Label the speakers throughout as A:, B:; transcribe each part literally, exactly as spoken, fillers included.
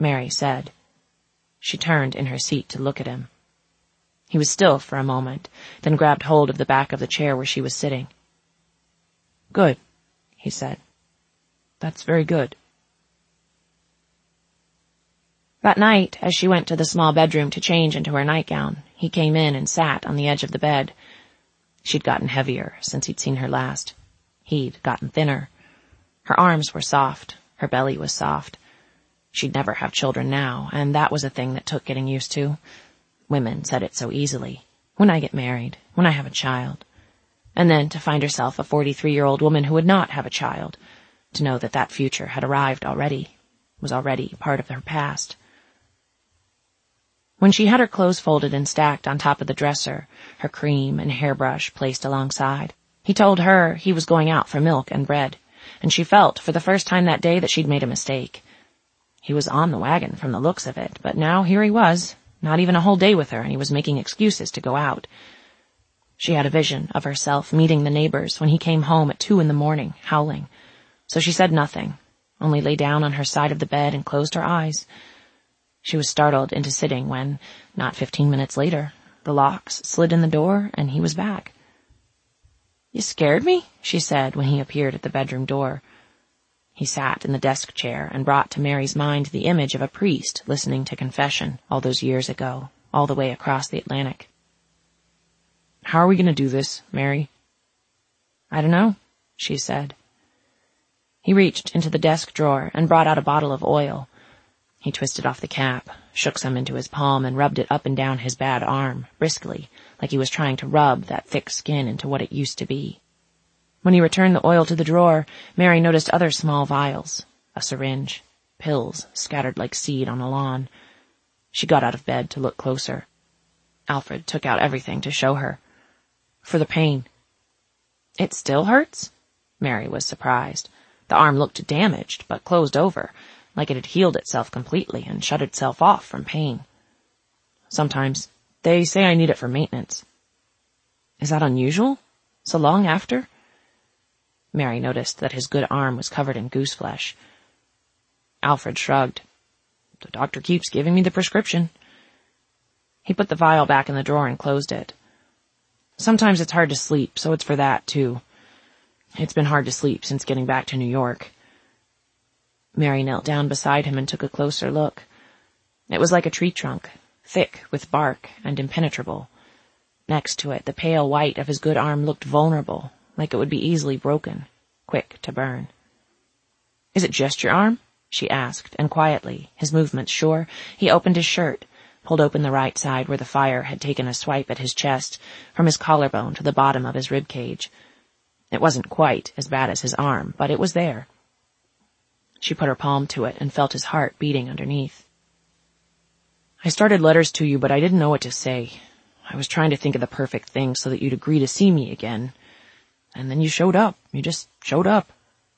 A: Mary said. She turned in her seat to look at him. He was still for a moment, then grabbed hold of the back of the chair where she was sitting. Good, he said. That's very good. That night, as she went to the small bedroom to change into her nightgown, he came in and sat on the edge of the bed. She'd gotten heavier since he'd seen her last. He'd gotten thinner. Her arms were soft. Her belly was soft. She'd never have children now, and that was a thing that took getting used to. Women said it so easily. When I get married, when I have a child. And then to find herself a forty-three-year-old woman who would not have a child, to know that that future had arrived already, was already part of her past. When she had her clothes folded and stacked on top of the dresser, her cream and hairbrush placed alongside, he told her he was going out for milk and bread, and she felt for the first time that day that she'd made a mistake. He was on the wagon from the looks of it, but now here he was, not even a whole day with her, and he was making excuses to go out. She had a vision of herself meeting the neighbors when he came home at two in the morning, howling, so she said nothing, only lay down on her side of the bed and closed her eyes. She was startled into sitting when, not fifteen minutes later, the locks slid in the door and he was back. You scared me, she said when he appeared at the bedroom door. He sat in the desk chair and brought to Mary's mind the image of a priest listening to confession all those years ago, all the way across the Atlantic. How are we going to do this, Mary? I don't know, she said. He reached into the desk drawer and brought out a bottle of oil. He twisted off the cap, shook some into his palm, and rubbed it up and down his bad arm, briskly, like he was trying to rub that thick skin into what it used to be. When he returned the oil to the drawer, Mary noticed other small vials, a syringe, pills scattered like seed on a lawn. She got out of bed to look closer. Alfred took out everything to show her. For the pain. It still hurts? Mary was surprised. The arm looked damaged, but closed over, like it had healed itself completely and shut itself off from pain. Sometimes. They say I need it for maintenance. Is that unusual? So long after? Mary noticed that his good arm was covered in goose flesh. Alfred shrugged. The doctor keeps giving me the prescription. He put the vial back in the drawer and closed it. Sometimes it's hard to sleep, so it's for that, too. It's been hard to sleep since getting back to New York. Mary knelt down beside him and took a closer look. It was like a tree trunk, thick with bark and impenetrable. Next to it, the pale white of his good arm looked vulnerable, like it would be easily broken, quick to burn. Is it just your arm? She asked, and quietly, his movements sure, he opened his shirt, pulled open the right side where the fire had taken a swipe at his chest, from his collarbone to the bottom of his rib cage. It wasn't quite as bad as his arm, but it was there. She put her palm to it and felt his heart beating underneath. I started letters to you, but I didn't know what to say. I was trying to think of the perfect thing so that you'd agree to see me again. And then you showed up. You just showed up.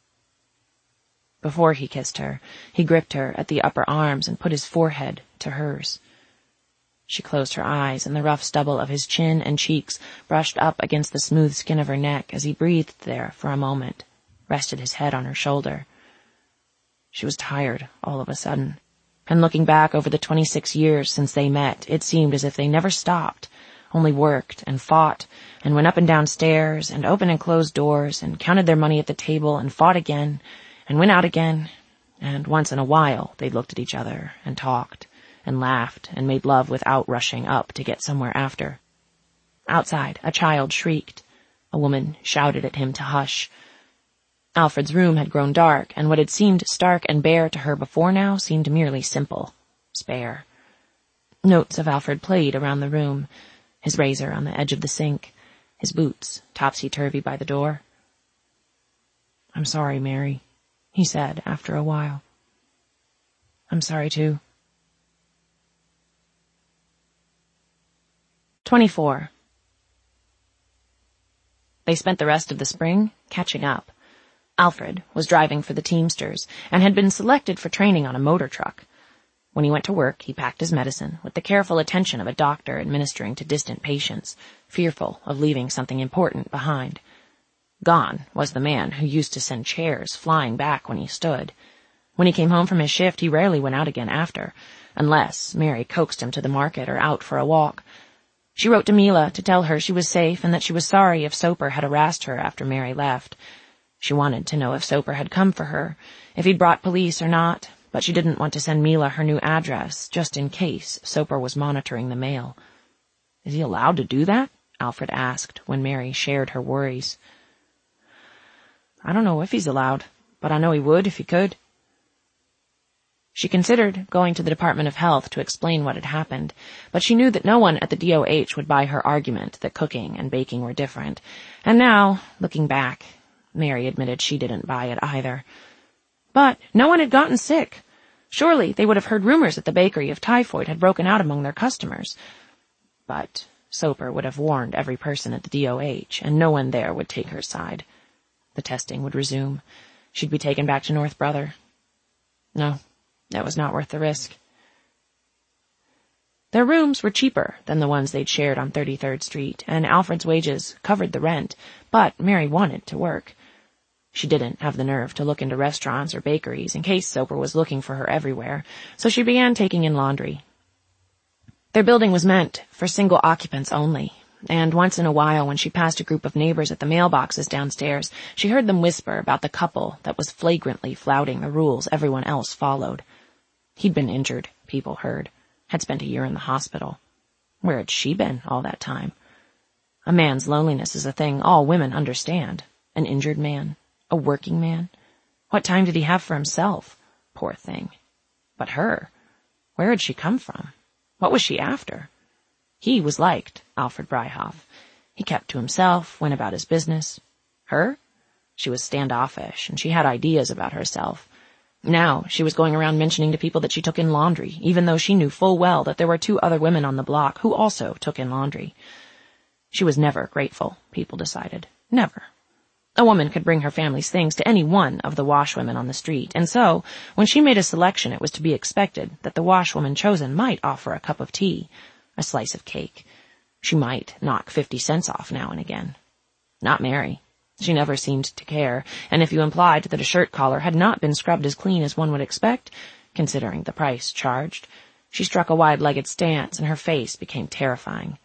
A: Before he kissed her, he gripped her at the upper arms and put his forehead to hers. She closed her eyes, and the rough stubble of his chin and cheeks brushed up against the smooth skin of her neck as he breathed there for a moment, rested his head on her shoulder. She was tired all of a sudden, and looking back over the twenty-six years since they met, it seemed as if they never stopped, only worked and fought, and went up and down stairs, and opened and closed doors, and counted their money at the table, and fought again, and went out again, and once in a while they looked at each other, and talked, and laughed, and made love without rushing up to get somewhere after. Outside, a child shrieked. A woman shouted at him to hush. Alfred's room had grown dark, and what had seemed stark and bare to her before now seemed merely simple, spare. Notes of Alfred played around the room, his razor on the edge of the sink, his boots topsy-turvy by the door. I'm sorry, Mary, he said after a while. I'm sorry, too. Twenty-four. They spent the rest of the spring catching up. Alfred was driving for the Teamsters and had been selected for training on a motor truck. When he went to work, he packed his medicine with the careful attention of a doctor administering to distant patients, fearful of leaving something important behind. Gone was the man who used to send chairs flying back when he stood. When he came home from his shift, he rarely went out again after, unless Mary coaxed him to the market or out for a walk. She wrote to Mila to tell her she was safe and that she was sorry if Soper had harassed her after Mary left. She wanted to know if Soper had come for her, if he'd brought police or not, but she didn't want to send Mila her new address, just in case Soper was monitoring the mail. "Is he allowed to do that?" Alfred asked when Mary shared her worries. "I don't know if he's allowed, but I know he would if he could." She considered going to the Department of Health to explain what had happened, but she knew that no one at the D O H would buy her argument that cooking and baking were different. And now, looking back, Mary admitted she didn't buy it either. But no one had gotten sick. Surely they would have heard rumors at the bakery if typhoid had broken out among their customers. But Soper would have warned every person at the D O H, and no one there would take her side. The testing would resume. She'd be taken back to North Brother. No. That was not worth the risk. Their rooms were cheaper than the ones they'd shared on thirty-third Street, and Alfred's wages covered the rent, but Mary wanted to work. She didn't have the nerve to look into restaurants or bakeries in case Soper was looking for her everywhere, so she began taking in laundry. Their building was meant for single occupants only, and once in a while when she passed a group of neighbors at the mailboxes downstairs, she heard them whisper about the couple that was flagrantly flouting the rules everyone else followed. He'd been injured, people heard, had spent a year in the hospital. Where had she been all that time? A man's loneliness is a thing all women understand. An injured man, a working man. What time did he have for himself? Poor thing. But her, where had she come from? What was she after? He was liked, Alfred Breihoff. He kept to himself, went about his business. Her? She was standoffish, and she had ideas about herself. Now she was going around mentioning to people that she took in laundry, even though she knew full well that there were two other women on the block who also took in laundry. She was never grateful, people decided. Never. A woman could bring her family's things to any one of the washwomen on the street, and so, when she made a selection, it was to be expected that the washwoman chosen might offer a cup of tea, a slice of cake. She might knock fifty cents off now and again. Not Mary. She never seemed to care, and if you implied that a shirt collar had not been scrubbed as clean as one would expect, considering the price charged, she struck a wide-legged stance and her face became terrifying.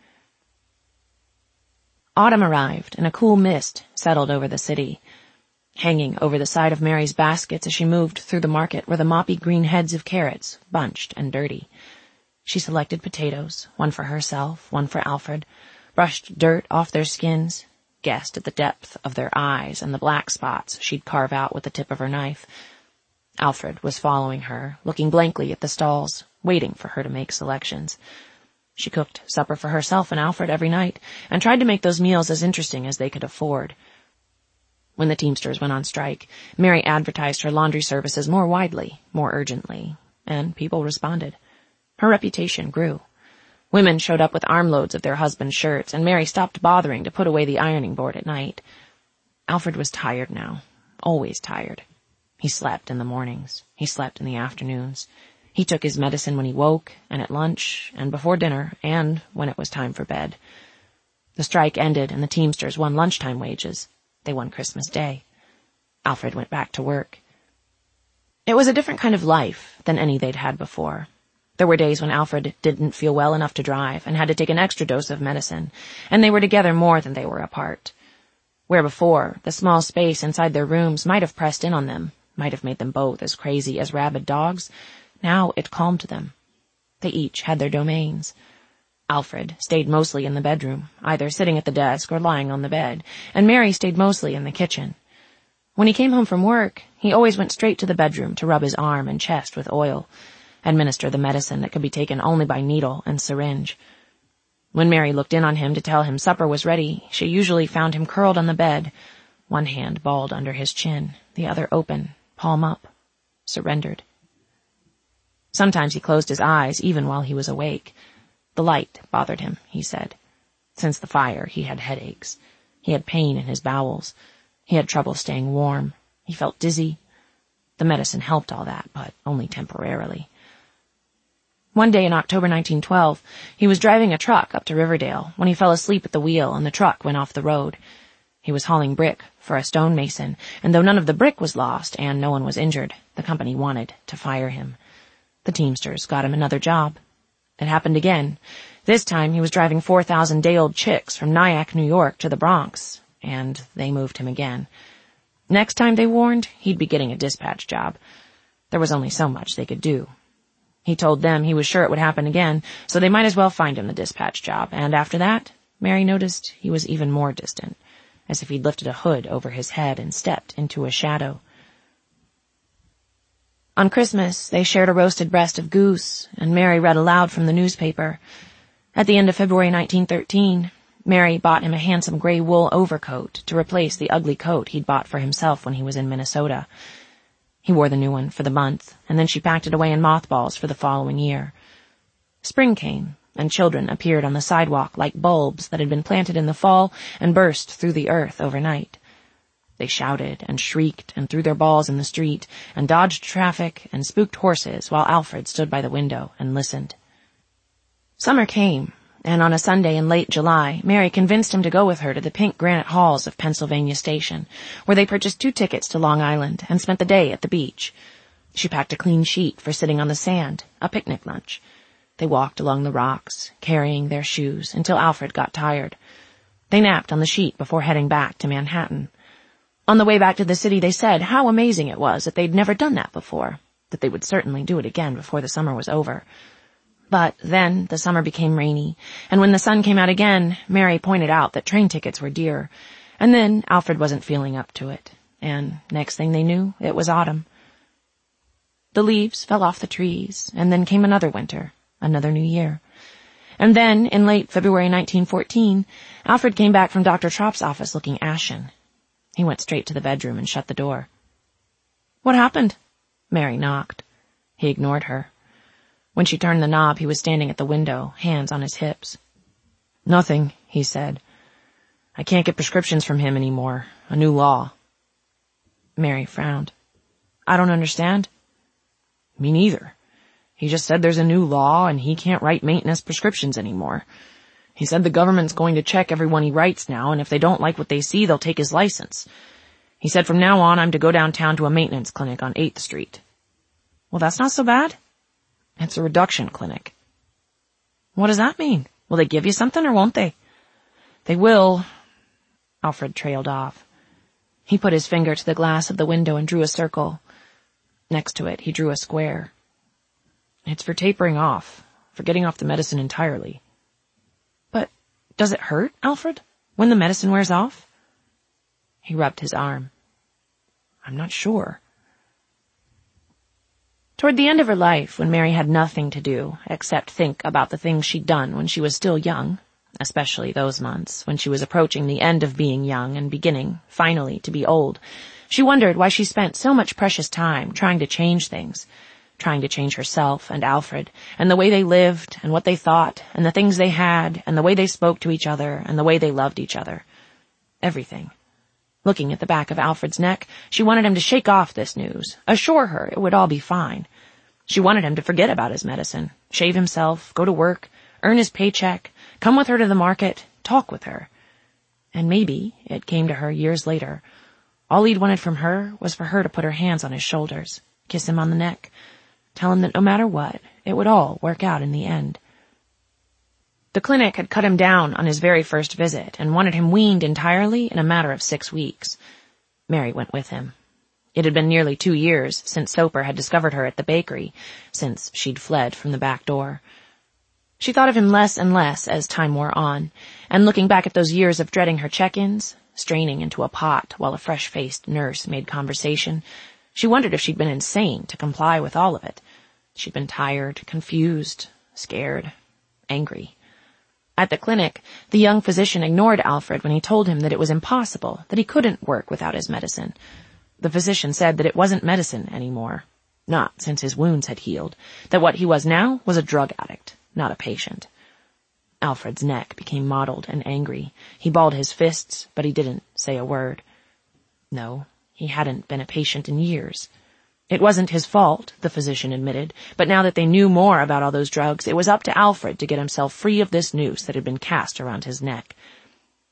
A: Autumn arrived, and a cool mist settled over the city. Hanging over the side of Mary's baskets as she moved through the market were the moppy green heads of carrots, bunched and dirty. She selected potatoes, one for herself, one for Alfred, brushed dirt off their skins, guessed at the depth of their eyes and the black spots she'd carve out with the tip of her knife. Alfred was following her, looking blankly at the stalls, waiting for her to make selections. She cooked supper for herself and Alfred every night, and tried to make those meals as interesting as they could afford. When the Teamsters went on strike, Mary advertised her laundry services more widely, more urgently, and people responded. Her reputation grew. Women showed up with armloads of their husbands' shirts, and Mary stopped bothering to put away the ironing board at night. Alfred was tired now, always tired. He slept in the mornings. He slept in the afternoons. He took his medicine when he woke, and at lunch, and before dinner, and when it was time for bed. The strike ended, and the Teamsters won lunchtime wages. They won Christmas Day. Alfred went back to work. It was a different kind of life than any they'd had before. There were days when Alfred didn't feel well enough to drive and had to take an extra dose of medicine, and they were together more than they were apart. Where before, the small space inside their rooms might have pressed in on them, might have made them both as crazy as rabid dogs, now it calmed them. They each had their domains. Alfred stayed mostly in the bedroom, either sitting at the desk or lying on the bed, and Mary stayed mostly in the kitchen. When he came home from work, he always went straight to the bedroom to rub his arm and chest with oil, administer the medicine that could be taken only by needle and syringe. When Mary looked in on him to tell him supper was ready, she usually found him curled on the bed, one hand balled under his chin, the other open, palm up, surrendered. Sometimes he closed his eyes even while he was awake. The light bothered him, he said. Since the fire, he had headaches. He had pain in his bowels. He had trouble staying warm. He felt dizzy. The medicine helped all that, but only temporarily. One day in October nineteen twelve, he was driving a truck up to Riverdale when he fell asleep at the wheel and the truck went off the road. He was hauling brick for a stonemason, and though none of the brick was lost and no one was injured, the company wanted to fire him. The Teamsters got him another job. It happened again. This time he was driving four thousand day-old chicks from Nyack, New York to the Bronx, and they moved him again. Next time, they warned, he'd be getting a dispatch job. There was only so much they could do. He told them he was sure it would happen again, so they might as well find him the dispatch job, and after that, Mary noticed he was even more distant, as if he'd lifted a hood over his head and stepped into a shadow. On Christmas, they shared a roasted breast of goose, and Mary read aloud from the newspaper. At the end of February nineteen thirteen, Mary bought him a handsome gray wool overcoat to replace the ugly coat he'd bought for himself when he was in Minnesota. He wore the new one for the month, and then she packed it away in mothballs for the following year. Spring came, and children appeared on the sidewalk like bulbs that had been planted in the fall and burst through the earth overnight. They shouted and shrieked and threw their balls in the street and dodged traffic and spooked horses while Alfred stood by the window and listened. Summer came, and on a Sunday in late July, Mary convinced him to go with her to the pink granite halls of Pennsylvania Station, where they purchased two tickets to Long Island and spent the day at the beach. She packed a clean sheet for sitting on the sand, a picnic lunch. They walked along the rocks, carrying their shoes, until Alfred got tired. They napped on the sheet before heading back to Manhattan. On the way back to the city, they said how amazing it was that they'd never done that before, that they would certainly do it again before the summer was over. But then the summer became rainy, and when the sun came out again, Mary pointed out that train tickets were dear, and then Alfred wasn't feeling up to it, and next thing they knew, it was autumn. The leaves fell off the trees, and then came another winter, another new year. And then, in late February nineteen fourteen, Alfred came back from Doctor Tropp's office looking ashen. He went straight to the bedroom and shut the door. "What happened?" Mary knocked. He ignored her. When she turned the knob, he was standing at the window, hands on his hips. "Nothing," he said. "I can't get prescriptions from him anymore. A new law." Mary frowned. "I don't understand." "Me neither. He just said there's a new law and he can't write maintenance prescriptions anymore. He said the government's going to check everyone he writes now, and if they don't like what they see, they'll take his license. He said from now on I'm to go downtown to a maintenance clinic on eighth street. "Well, that's not so bad." "It's a reduction clinic." "What does that mean? Will they give you something or won't they?" "They will." Alfred trailed off. He put his finger to the glass of the window and drew a circle. Next to it, he drew a square. "It's for tapering off, for getting off the medicine entirely." "But does it hurt, Alfred, when the medicine wears off?" He rubbed his arm. "I'm not sure." Toward the end of her life, when Mary had nothing to do except think about the things she'd done when she was still young, especially those months when she was approaching the end of being young and beginning, finally, to be old, she wondered why she spent so much precious time trying to change things, trying to change herself and Alfred, and the way they lived, and what they thought, and the things they had, and the way they spoke to each other, and the way they loved each other. Everything. Looking at the back of Alfred's neck, she wanted him to shake off this news, assure her it would all be fine. She wanted him to forget about his medicine, shave himself, go to work, earn his paycheck, come with her to the market, talk with her. And maybe, it came to her years later, all he'd wanted from her was for her to put her hands on his shoulders, kiss him on the neck, tell him that no matter what, it would all work out in the end. The clinic had cut him down on his very first visit and wanted him weaned entirely in a matter of six weeks. Mary went with him. It had been nearly two years since Soper had discovered her at the bakery, since she'd fled from the back door. She thought of him less and less as time wore on, and looking back at those years of dreading her check-ins, straining into a pot while a fresh-faced nurse made conversation, she wondered if she'd been insane to comply with all of it. She'd been tired, confused, scared, angry. At the clinic, the young physician ignored Alfred when he told him that it was impossible, that he couldn't work without his medicine. The physician said that it wasn't medicine anymore, not since his wounds had healed, that what he was now was a drug addict, not a patient. Alfred's neck became mottled and angry. He balled his fists, but he didn't say a word. No, he hadn't been a patient in years. It wasn't his fault, the physician admitted, but now that they knew more about all those drugs, it was up to Alfred to get himself free of this noose that had been cast around his neck.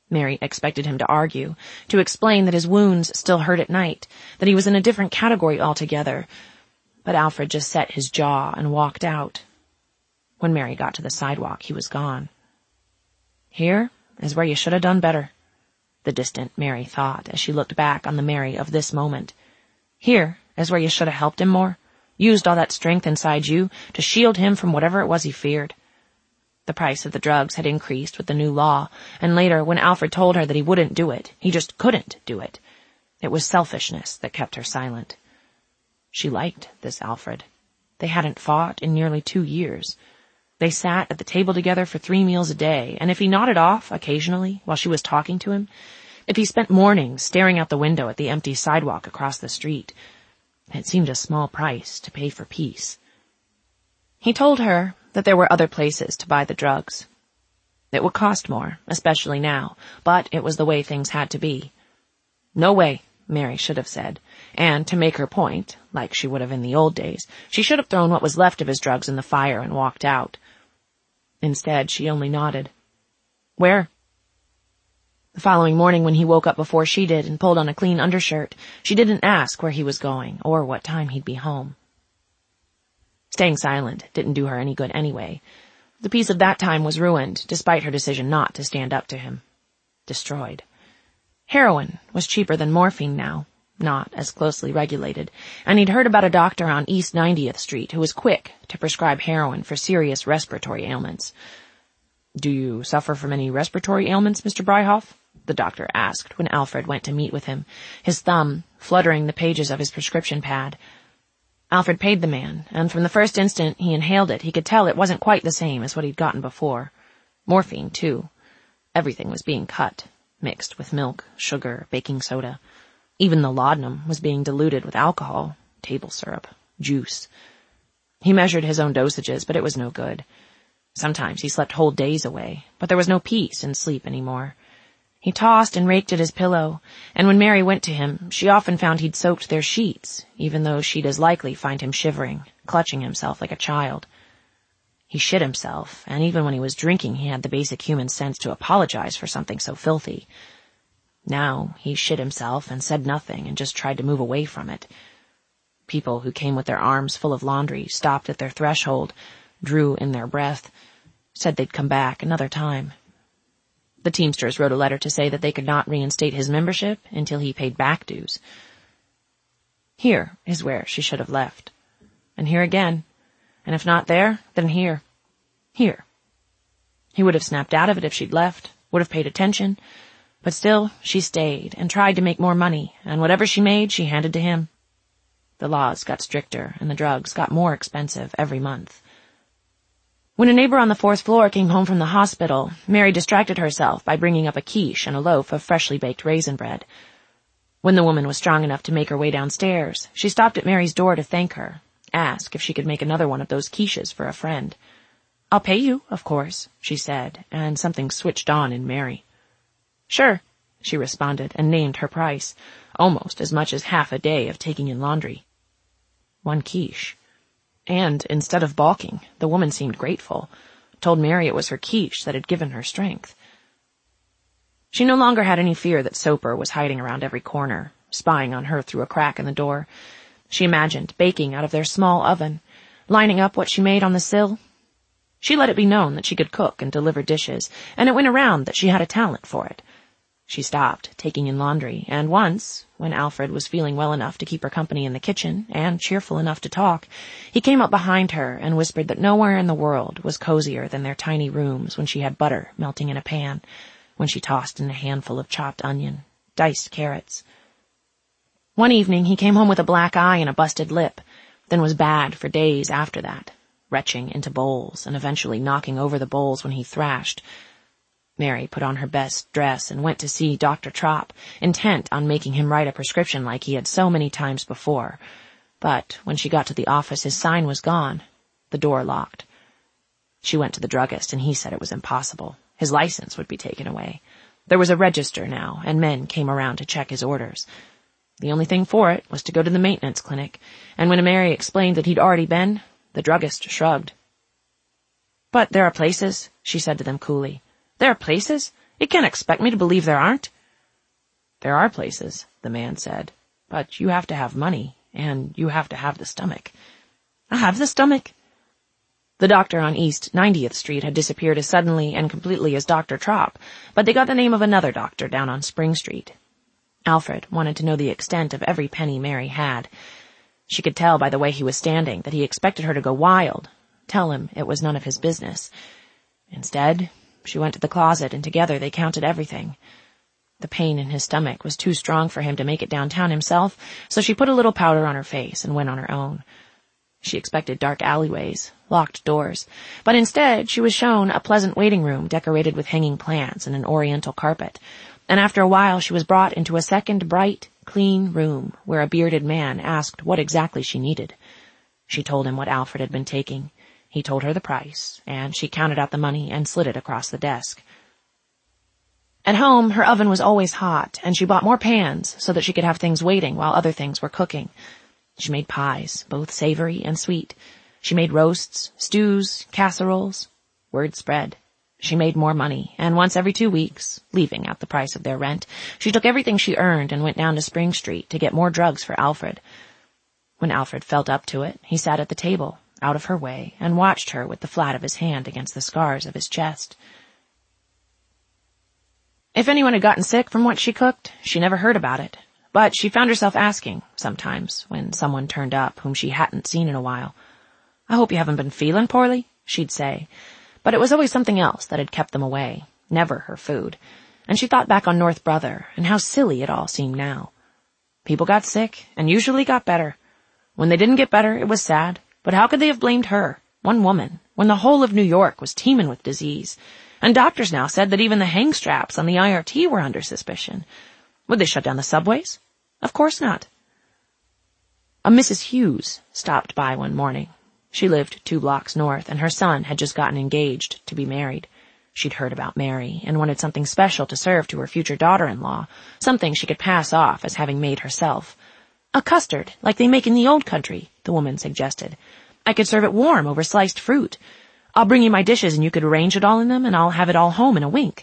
A: Mary expected him to argue, to explain that his wounds still hurt at night, that he was in a different category altogether. But Alfred just set his jaw and walked out. When Mary got to the sidewalk, he was gone. Here is where you should have done better, the distant Mary thought as she looked back on the Mary of this moment. Here is where you should have helped him more, used all that strength inside you to shield him from whatever it was he feared. The price of the drugs had increased with the new law, and later, when Alfred told her that he wouldn't do it, he just couldn't do it. It was selfishness that kept her silent. She liked this Alfred. They hadn't fought in nearly two years. They sat at the table together for three meals a day, and if he nodded off occasionally while she was talking to him, if he spent mornings staring out the window at the empty sidewalk across the street, it seemed a small price to pay for peace. He told her that there were other places to buy the drugs. It would cost more, especially now, but it was the way things had to be. No way, Mary should have said, and to make her point, like she would have in the old days, she should have thrown what was left of his drugs in the fire and walked out. Instead, she only nodded. Where? The following morning when he woke up before she did and pulled on a clean undershirt, she didn't ask where he was going or what time he'd be home. Staying silent didn't do her any good anyway. The peace of that time was ruined, despite her decision not to stand up to him. Destroyed. Heroin was cheaper than morphine now, not as closely regulated, and he'd heard about a doctor on East ninetieth Street who was quick to prescribe heroin for serious respiratory ailments. "Do you suffer from any respiratory ailments, Mister Bryhoff?" the doctor asked when Alfred went to meet with him, his thumb fluttering the pages of his prescription pad. Alfred paid the man, and from the first instant he inhaled it, he could tell it wasn't quite the same as what he'd gotten before. Morphine, too. Everything was being cut, mixed with milk, sugar, baking soda. Even the laudanum was being diluted with alcohol, table syrup, juice. He measured his own dosages, but it was no good. Sometimes he slept whole days away, but there was no peace in sleep anymore. He tossed and raked at his pillow, and when Mary went to him, she often found he'd soaked their sheets, even though she'd as likely find him shivering, clutching himself like a child. He shit himself, and even when he was drinking he had the basic human sense to apologize for something so filthy. Now he shit himself and said nothing and just tried to move away from it. People who came with their arms full of laundry stopped at their threshold, drew in their breath, said they'd come back another time. The Teamsters wrote a letter to say that they could not reinstate his membership until he paid back dues. Here is where she should have left. And here again. And if not there, then here. Here. He would have snapped out of it if she'd left, would have paid attention, but still she stayed and tried to make more money, and whatever she made she handed to him. The laws got stricter, and the drugs got more expensive every month. When a neighbor on the fourth floor came home from the hospital, Mary distracted herself by bringing up a quiche and a loaf of freshly baked raisin bread. When the woman was strong enough to make her way downstairs, she stopped at Mary's door to thank her, ask if she could make another one of those quiches for a friend. "I'll pay you, of course," she said, and something switched on in Mary. "Sure," she responded, and named her price, almost as much as half a day of taking in laundry. One quiche. And, instead of balking, the woman seemed grateful, told Mary it was her quiche that had given her strength. She no longer had any fear that Soper was hiding around every corner, spying on her through a crack in the door. She imagined baking out of their small oven, lining up what she made on the sill. She let it be known that she could cook and deliver dishes, and it went around that she had a talent for it. She stopped taking in laundry, and once, when Alfred was feeling well enough to keep her company in the kitchen and cheerful enough to talk, he came up behind her and whispered that nowhere in the world was cozier than their tiny rooms when she had butter melting in a pan, when she tossed in a handful of chopped onion, diced carrots. One evening he came home with a black eye and a busted lip, then was bad for days after that, retching into bowls and eventually knocking over the bowls when he thrashed. Mary put on her best dress and went to see Doctor Tropp, intent on making him write a prescription like he had so many times before. But when she got to the office, his sign was gone, the door locked. She went to the druggist, and he said it was impossible. His license would be taken away. There was a register now, and men came around to check his orders. The only thing for it was to go to the maintenance clinic, and when Mary explained that he'd already been, the druggist shrugged. "But there are places," she said to them coolly. "There are places. You can't expect me to believe there aren't." "There are places," the man said, "but you have to have money, and you have to have the stomach." "I have the stomach." The doctor on East ninetieth Street had disappeared as suddenly and completely as Doctor Trop, but they got the name of another doctor down on Spring Street. Alfred wanted to know the extent of every penny Mary had. She could tell by the way he was standing that he expected her to go wild, tell him it was none of his business. Instead, she went to the closet, and together they counted everything. The pain in his stomach was too strong for him to make it downtown himself, so she put a little powder on her face and went on her own. She expected dark alleyways, locked doors, but instead she was shown a pleasant waiting room decorated with hanging plants and an oriental carpet, and after a while she was brought into a second bright, clean room where a bearded man asked what exactly she needed. She told him what Alfred had been taking. He told her the price, and she counted out the money and slid it across the desk. At home, her oven was always hot, and she bought more pans so that she could have things waiting while other things were cooking. She made pies, both savory and sweet. She made roasts, stews, casseroles. Word spread. She made more money, and once every two weeks, leaving out the price of their rent, she took everything she earned and went down to Spring Street to get more drugs for Alfred. When Alfred felt up to it, he sat at the table, out of her way, and watched her with the flat of his hand against the scars of his chest. If anyone had gotten sick from what she cooked, she never heard about it. But she found herself asking, sometimes, when someone turned up whom she hadn't seen in a while. "I hope you haven't been feeling poorly," she'd say. But it was always something else that had kept them away, never her food. And she thought back on North Brother, and how silly it all seemed now. People got sick, and usually got better. When they didn't get better, it was sad. But how could they have blamed her, one woman, when the whole of New York was teeming with disease? And doctors now said that even the hang straps on the I R T were under suspicion. Would they shut down the subways? Of course not. A Missus Hughes stopped by one morning. She lived two blocks north, and her son had just gotten engaged to be married. She'd heard about Mary and wanted something special to serve to her future daughter-in-law, something she could pass off as having made herself. "A custard, like they make in the old country," the woman suggested. "I could serve it warm over sliced fruit. I'll bring you my dishes and you could arrange it all in them, and I'll have it all home in a wink."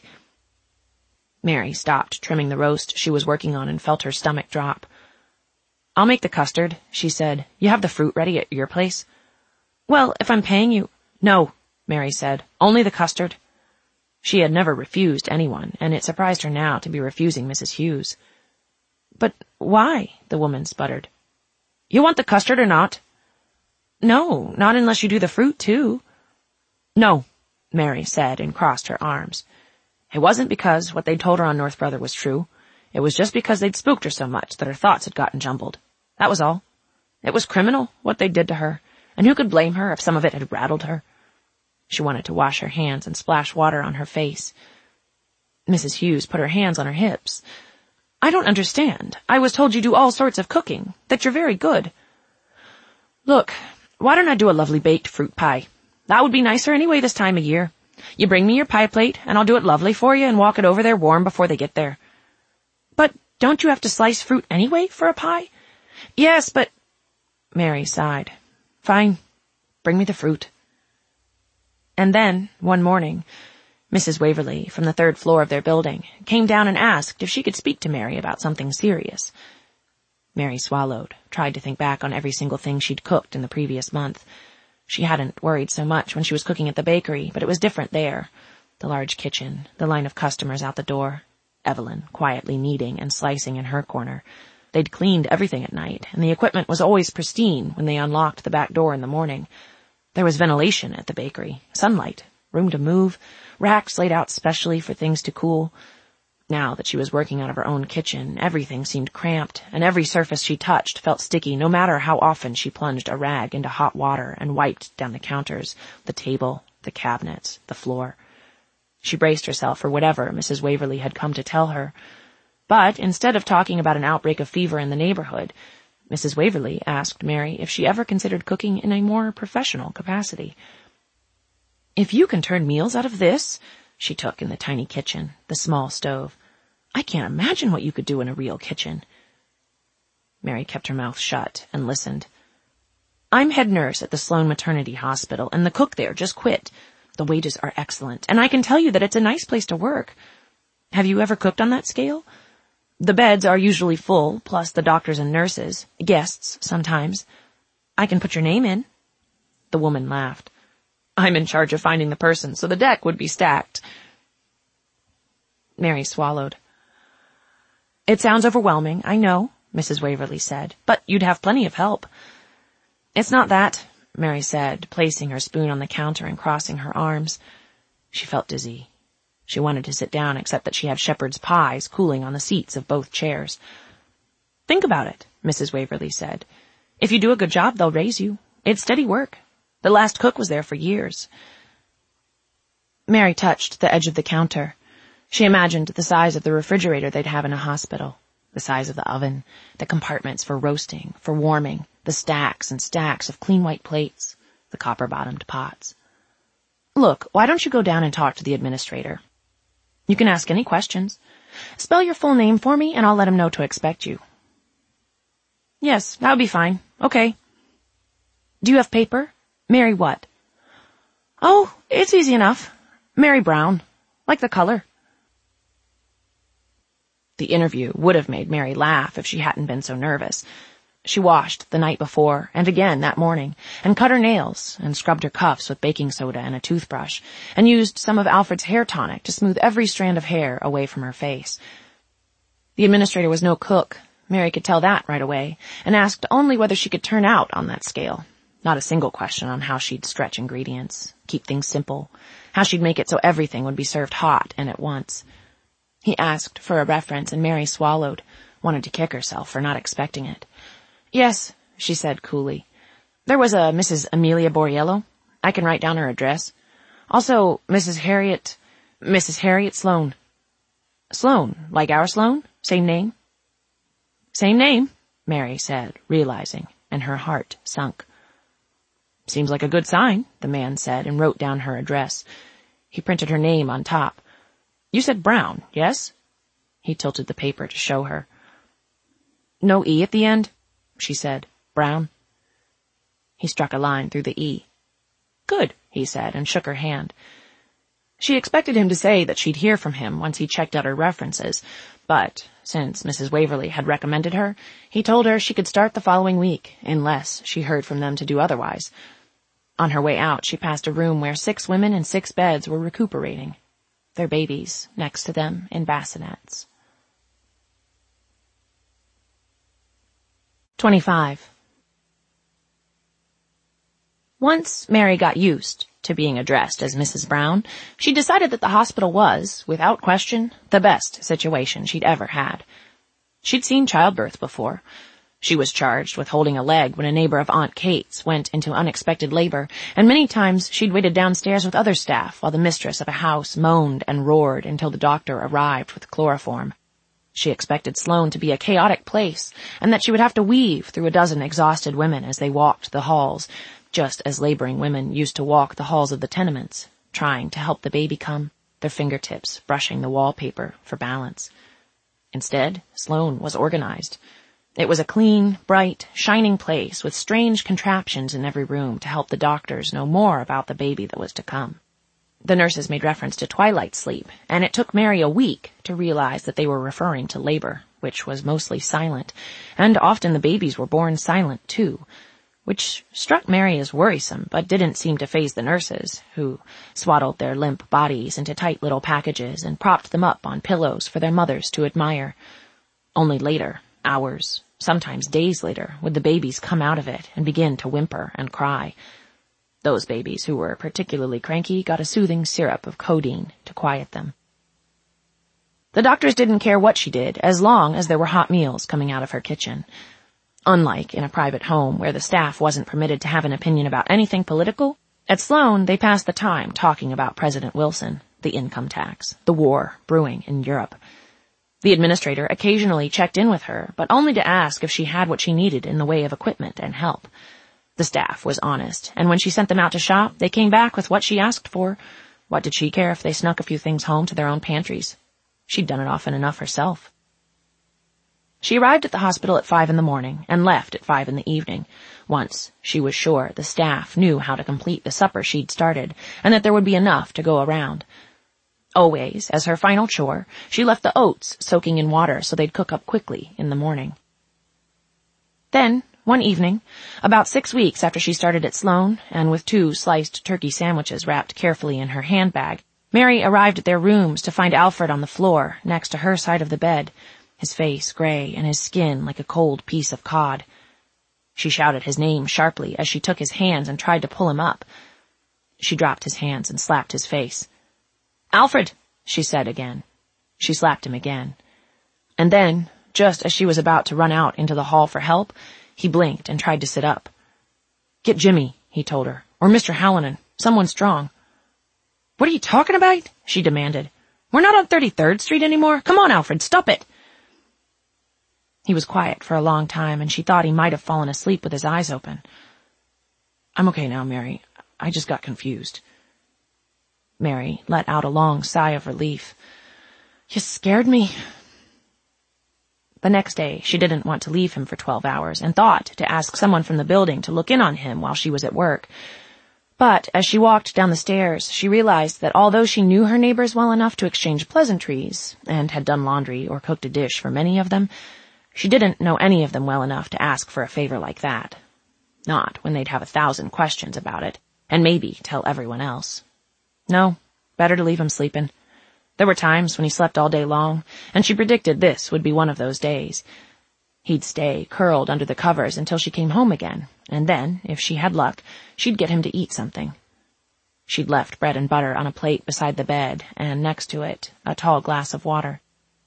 A: Mary stopped trimming the roast she was working on and felt her stomach drop. "I'll make the custard," she said. "You have the fruit ready at your place?" "Well, if I'm paying you—" "No," Mary said. "Only the custard." She had never refused anyone, and it surprised her now to be refusing Missus Hughes. "But why?" the woman sputtered. "You want the custard or not?" "No, not unless you do the fruit, too." "No," Mary said and crossed her arms. It wasn't because what they'd told her on North Brother was true. It was just because they'd spooked her so much that her thoughts had gotten jumbled. That was all. It was criminal, what they did to her, and who could blame her if some of it had rattled her? She wanted to wash her hands and splash water on her face. Missus Hughes put her hands on her hips. "I don't understand. I was told you do all sorts of cooking, that you're very good." "Look, why don't I do a lovely baked fruit pie? That would be nicer anyway this time of year. You bring me your pie plate, and I'll do it lovely for you and walk it over there warm before they get there." "But don't you have to slice fruit anyway for a pie?" "Yes, but—" Mary sighed. "Fine. Bring me the fruit." And then, one morning, Missus Waverly, from the third floor of their building, came down and asked if she could speak to Mary about something serious. Mary swallowed, tried to think back on every single thing she'd cooked in the previous month. She hadn't worried so much when she was cooking at the bakery, but it was different there. The large kitchen, the line of customers out the door, Evelyn quietly kneading and slicing in her corner. They'd cleaned everything at night, and the equipment was always pristine when they unlocked the back door in the morning. There was ventilation at the bakery, sunlight, room to move, racks laid out specially for things to cool. Now that she was working out of her own kitchen, everything seemed cramped, and every surface she touched felt sticky no matter how often she plunged a rag into hot water and wiped down the counters, the table, the cabinets, the floor. She braced herself for whatever Missus Waverly had come to tell her. But instead of talking about an outbreak of fever in the neighborhood, Missus Waverly asked Mary if she ever considered cooking in a more professional capacity. "If you can turn meals out of this," she took in the tiny kitchen, the small stove, "I can't imagine what you could do in a real kitchen." Mary kept her mouth shut and listened. "I'm head nurse at the Sloan Maternity Hospital, and the cook there just quit. The wages are excellent, and I can tell you that it's a nice place to work. Have you ever cooked on that scale? The beds are usually full, plus the doctors and nurses, guests sometimes. I can put your name in." The woman laughed. "I'm in charge of finding the person, so the deck would be stacked." Mary swallowed. "It sounds overwhelming, I know," Missus Waverly said, "but you'd have plenty of help." "It's not that," Mary said, placing her spoon on the counter and crossing her arms. She felt dizzy. She wanted to sit down, except that she had shepherd's pies cooling on the seats of both chairs. "Think about it," Missus Waverly said. "If you do a good job, they'll raise you. It's steady work. The last cook was there for years." Mary touched the edge of the counter. She imagined the size of the refrigerator they'd have in a hospital, the size of the oven, the compartments for roasting, for warming, the stacks and stacks of clean white plates, the copper-bottomed pots. "Look, why don't you go down and talk to the administrator? You can ask any questions. Spell your full name for me, and I'll let him know to expect you." "Yes, that would be fine. Okay." "Do you have paper? Mary what?" "Oh, it's easy enough. Mary Brown. Like the color." The interview would have made Mary laugh if she hadn't been so nervous. She washed the night before, and again that morning, and cut her nails, and scrubbed her cuffs with baking soda and a toothbrush, and used some of Alfred's hair tonic to smooth every strand of hair away from her face. The administrator was no cook. Mary could tell that right away, and asked only whether she could turn out on that scale. Not a single question on how she'd stretch ingredients, keep things simple, how she'd make it so everything would be served hot and at once. He asked for a reference, and Mary swallowed, wanted to kick herself for not expecting it. "Yes," she said coolly. "There was a Missus Amelia Borriello. I can write down her address. Also, Missus Harriet... Missus Harriet Sloane." "Sloane, like our Sloane? Same name?" "Same name," Mary said, realizing, and her heart sunk. "Seems like a good sign," the man said, and wrote down her address. He printed her name on top. "You said Brown, yes?" He tilted the paper to show her. "No E at the end?" she said. "Brown." He struck a line through the E. "Good," he said, and shook her hand. She expected him to say that she'd hear from him once he checked out her references, but since Missus Waverly had recommended her, he told her she could start the following week, unless she heard from them to do otherwise. On her way out, she passed a room where six women in six beds were recuperating, their babies next to them in bassinets. twenty-five. Once Mary got used to being addressed as Missus Brown, she decided that the hospital was, without question, the best situation she'd ever had. She'd seen childbirth before. She was charged with holding a leg when a neighbor of Aunt Kate's went into unexpected labor, and many times she'd waited downstairs with other staff while the mistress of a house moaned and roared until the doctor arrived with chloroform. She expected Sloane to be a chaotic place, and that she would have to weave through a dozen exhausted women as they walked the halls, just as laboring women used to walk the halls of the tenements, trying to help the baby come, their fingertips brushing the wallpaper for balance. Instead, Sloane was organized. It was a clean, bright, shining place with strange contraptions in every room to help the doctors know more about the baby that was to come. The nurses made reference to twilight sleep, and it took Mary a week to realize that they were referring to labor, which was mostly silent, and often the babies were born silent, too, which struck Mary as worrisome, but didn't seem to faze the nurses, who swaddled their limp bodies into tight little packages and propped them up on pillows for their mothers to admire. Only later, hours, sometimes days later, would the babies come out of it and begin to whimper and cry. Those babies who were particularly cranky got a soothing syrup of codeine to quiet them. The doctors didn't care what she did, as long as there were hot meals coming out of her kitchen. Unlike in a private home where the staff wasn't permitted to have an opinion about anything political, at Sloane they passed the time talking about President Wilson, the income tax, the war brewing in Europe. The administrator occasionally checked in with her, but only to ask if she had what she needed in the way of equipment and help. The staff was honest, and when she sent them out to shop, they came back with what she asked for. What did she care if they snuck a few things home to their own pantries? She'd done it often enough herself. She arrived at the hospital at five in the morning and left at five in the evening. Once she was sure the staff knew how to complete the supper she'd started, and that there would be enough to go around. Always, as her final chore, she left the oats soaking in water so they'd cook up quickly in the morning. Then, one evening, about six weeks after she started at Sloan, and with two sliced turkey sandwiches wrapped carefully in her handbag, Mary arrived at their rooms to find Alfred on the floor next to her side of the bed, his face gray and his skin like a cold piece of cod. She shouted his name sharply as she took his hands and tried to pull him up. She dropped his hands and slapped his face. "Alfred," she said again. She slapped him again. And then, just as she was about to run out into the hall for help, he blinked and tried to sit up. "Get Jimmy," he told her, "or Mister Hallinan. Someone strong." "What are you talking about?" she demanded. "We're not on thirty-third Street anymore. Come on, Alfred, stop it." He was quiet for a long time, and she thought he might have fallen asleep with his eyes open. "I'm okay now, Mary. I just got confused." Mary let out a long sigh of relief. "You scared me." The next day, she didn't want to leave him for twelve hours and thought to ask someone from the building to look in on him while she was at work. But as she walked down the stairs, she realized that although she knew her neighbors well enough to exchange pleasantries and had done laundry or cooked a dish for many of them, she didn't know any of them well enough to ask for a favor like that. Not when they'd have a thousand questions about it, and maybe tell everyone else. No, better to leave him sleeping. There were times when he slept all day long, and she predicted this would be one of those days. He'd stay curled under the covers until she came home again, and then, if she had luck, she'd get him to eat something. She'd left bread and butter on a plate beside the bed, and next to it, a tall glass of water.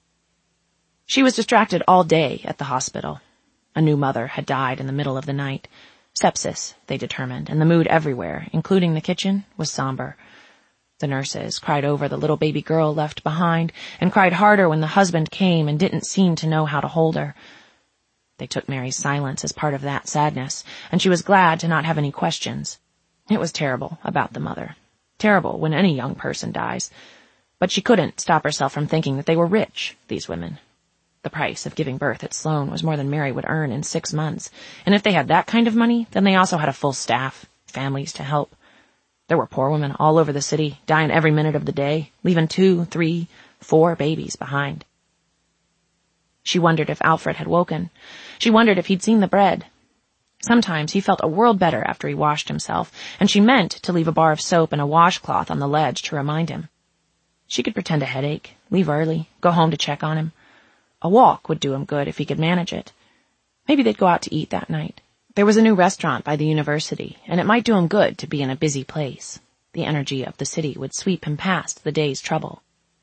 A: She was distracted all day at the hospital. A new mother had died in the middle of the night. Sepsis, they determined, and the mood everywhere, including the kitchen, was somber. The nurses cried over the little baby girl left behind, and cried harder when the husband came and didn't seem to know how to hold her. They took Mary's silence as part of that sadness, and she was glad to not have any questions. It was terrible about the mother. Terrible when any young person dies. But she couldn't stop herself from thinking that they were rich, these women. The price of giving birth at Sloan was more than Mary would earn in six months, and if they had that kind of money, then they also had a full staff, families to help. There were poor women all over the city, dying every minute of the day, leaving two, three, four babies behind. She wondered if Alfred had woken. She wondered if he'd seen the bread. Sometimes he felt a world better after he washed himself, and she meant to leave a bar of soap and a washcloth on the ledge to remind him. She could pretend a headache, leave early, go home to check on him. A walk would do him good if he could manage it. Maybe they'd go out to eat that night. There was a new restaurant by the university, and it might do him good to be in a busy place. The energy of the city would sweep him past the day's trouble.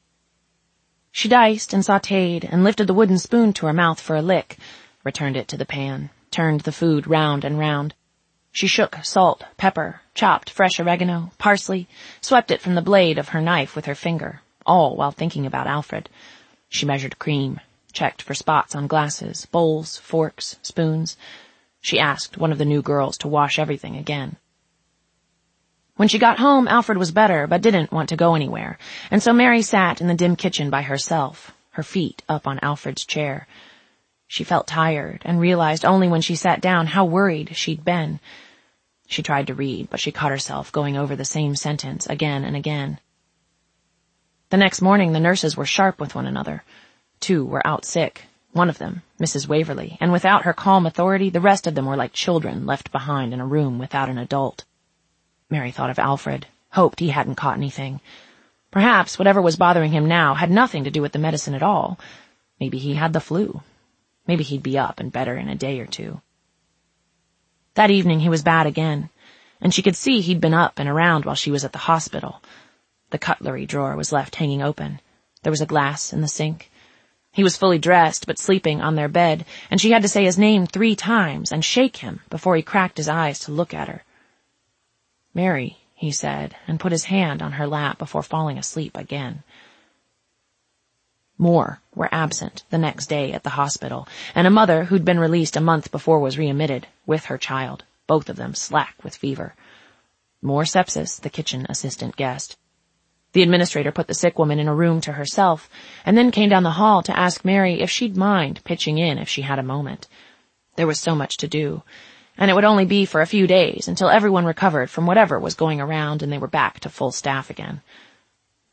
A: She diced and sautéed and lifted the wooden spoon to her mouth for a lick, returned it to the pan, turned the food round and round. She shook salt, pepper, chopped fresh oregano, parsley, swept it from the blade of her knife with her finger, all while thinking about Alfred. She measured cream, checked for spots on glasses, bowls, forks, spoons. She asked one of the new girls to wash everything again. When she got home, Alfred was better, but didn't want to go anywhere, and so Mary sat in the dim kitchen by herself, her feet up on Alfred's chair. She felt tired, and realized only when she sat down how worried she'd been. She tried to read, but she caught herself going over the same sentence again and again. The next morning, the nurses were sharp with one another. Two were out sick, one of them, Missus Waverly, and without her calm authority, the rest of them were like children left behind in a room without an adult. Mary thought of Alfred, hoped he hadn't caught anything. Perhaps whatever was bothering him now had nothing to do with the medicine at all. Maybe he had the flu. Maybe he'd be up and better in a day or two. That evening he was bad again, and she could see he'd been up and around while she was at the hospital. The cutlery drawer was left hanging open. There was a glass in the sink. He was fully dressed but sleeping on their bed, and she had to say his name three times and shake him before he cracked his eyes to look at her. "Mary," he said, and put his hand on her lap before falling asleep again. More were absent the next day at the hospital, and a mother who'd been released a month before was readmitted, with her child, both of them slack with fever. More sepsis, the kitchen assistant guessed. The administrator put the sick woman in a room to herself, and then came down the hall to ask Mary if she'd mind pitching in if she had a moment. There was so much to do, and it would only be for a few days until everyone recovered from whatever was going around and they were back to full staff again.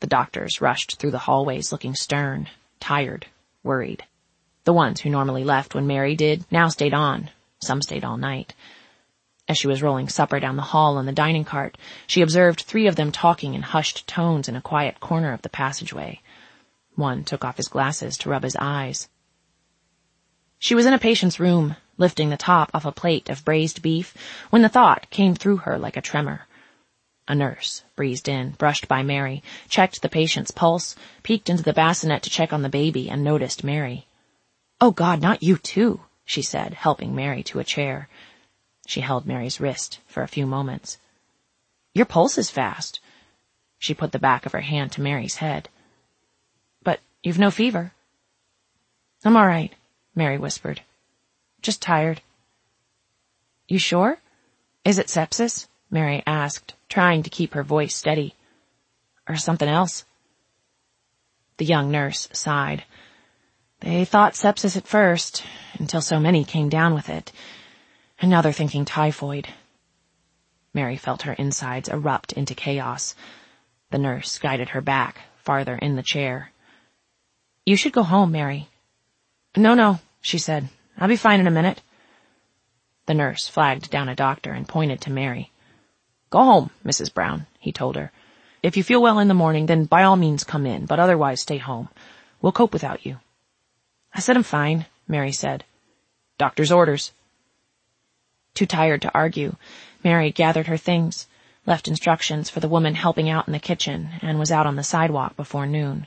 A: The doctors rushed through the hallways looking stern, tired, worried. The ones who normally left when Mary did now stayed on. Some stayed all night. As she was rolling supper down the hall on the dining cart, she observed three of them talking in hushed tones in a quiet corner of the passageway. One took off his glasses to rub his eyes. She was in a patient's room, lifting the top off a plate of braised beef, when the thought came through her like a tremor. A nurse breezed in, brushed by Mary, checked the patient's pulse, peeked into the bassinet to check on the baby, and noticed Mary. "Oh, God, not you, too," she said, helping Mary to a chair. She held Mary's wrist for a few moments. "Your pulse is fast." She put the back of her hand to Mary's head. "But you've no fever." "I'm all right," Mary whispered. "Just tired." "You sure? Is it sepsis?" Mary asked, trying to keep her voice steady. "Or something else?" The young nurse sighed. "They thought sepsis at first, until so many came down with it. And now they're thinking typhoid." Mary felt her insides erupt into chaos. The nurse guided her back, farther in the chair. "You should go home, Mary." "No, no," she said. "I'll be fine in a minute." The nurse flagged down a doctor and pointed to Mary. "Go home, Missus Brown," he told her. "If you feel well in the morning, then by all means come in, but otherwise stay home. We'll cope without you." "I said I'm fine," Mary said. "Doctor's orders." Too tired to argue, Mary gathered her things, left instructions for the woman helping out in the kitchen, and was out on the sidewalk before noon.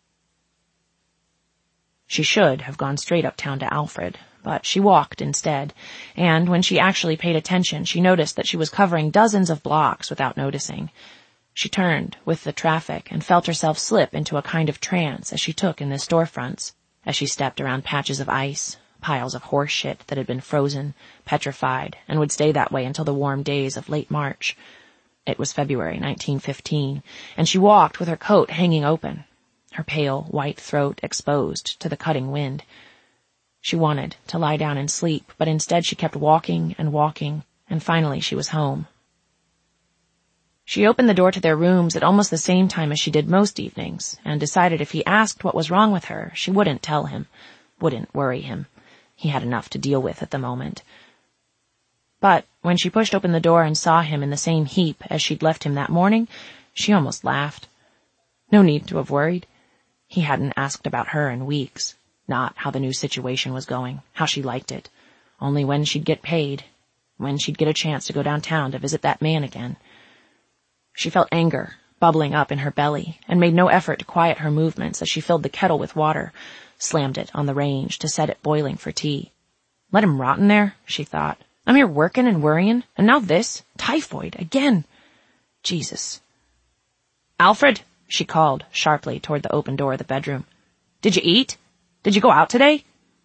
A: She should have gone straight uptown to Alfred, but she walked instead, and when she actually paid attention, she noticed that she was covering dozens of blocks without noticing. She turned with the traffic and felt herself slip into a kind of trance as she took in the storefronts, as she stepped around patches of ice, piles of horse shit that had been frozen, petrified, and would stay that way until the warm days of late March. It was February nineteen fifteen, and she walked with her coat hanging open, her pale, white throat exposed to the cutting wind. She wanted to lie down and sleep, but instead she kept walking and walking, and finally she was home. She opened the door to their rooms at almost the same time as she did most evenings, and decided if he asked what was wrong with her, she wouldn't tell him, wouldn't worry him. He had enough to deal with at the moment. But when she pushed open the door and saw him in the same heap as she'd left him that morning, she almost laughed. No need to have worried. He hadn't asked about her in weeks, not how the new situation was going, how she liked it, only when she'd get paid, when she'd get a chance to go downtown to visit that man again. She felt anger bubbling up in her belly and made no effort to quiet her movements as she filled the kettle with water, slammed it on the range to set it boiling for tea. Let him rot in there, she thought. I'm here working and worrying, and now this, typhoid, again. Jesus. "Alfred," she called sharply toward the open door of the bedroom. "Did you eat? Did you go out today?"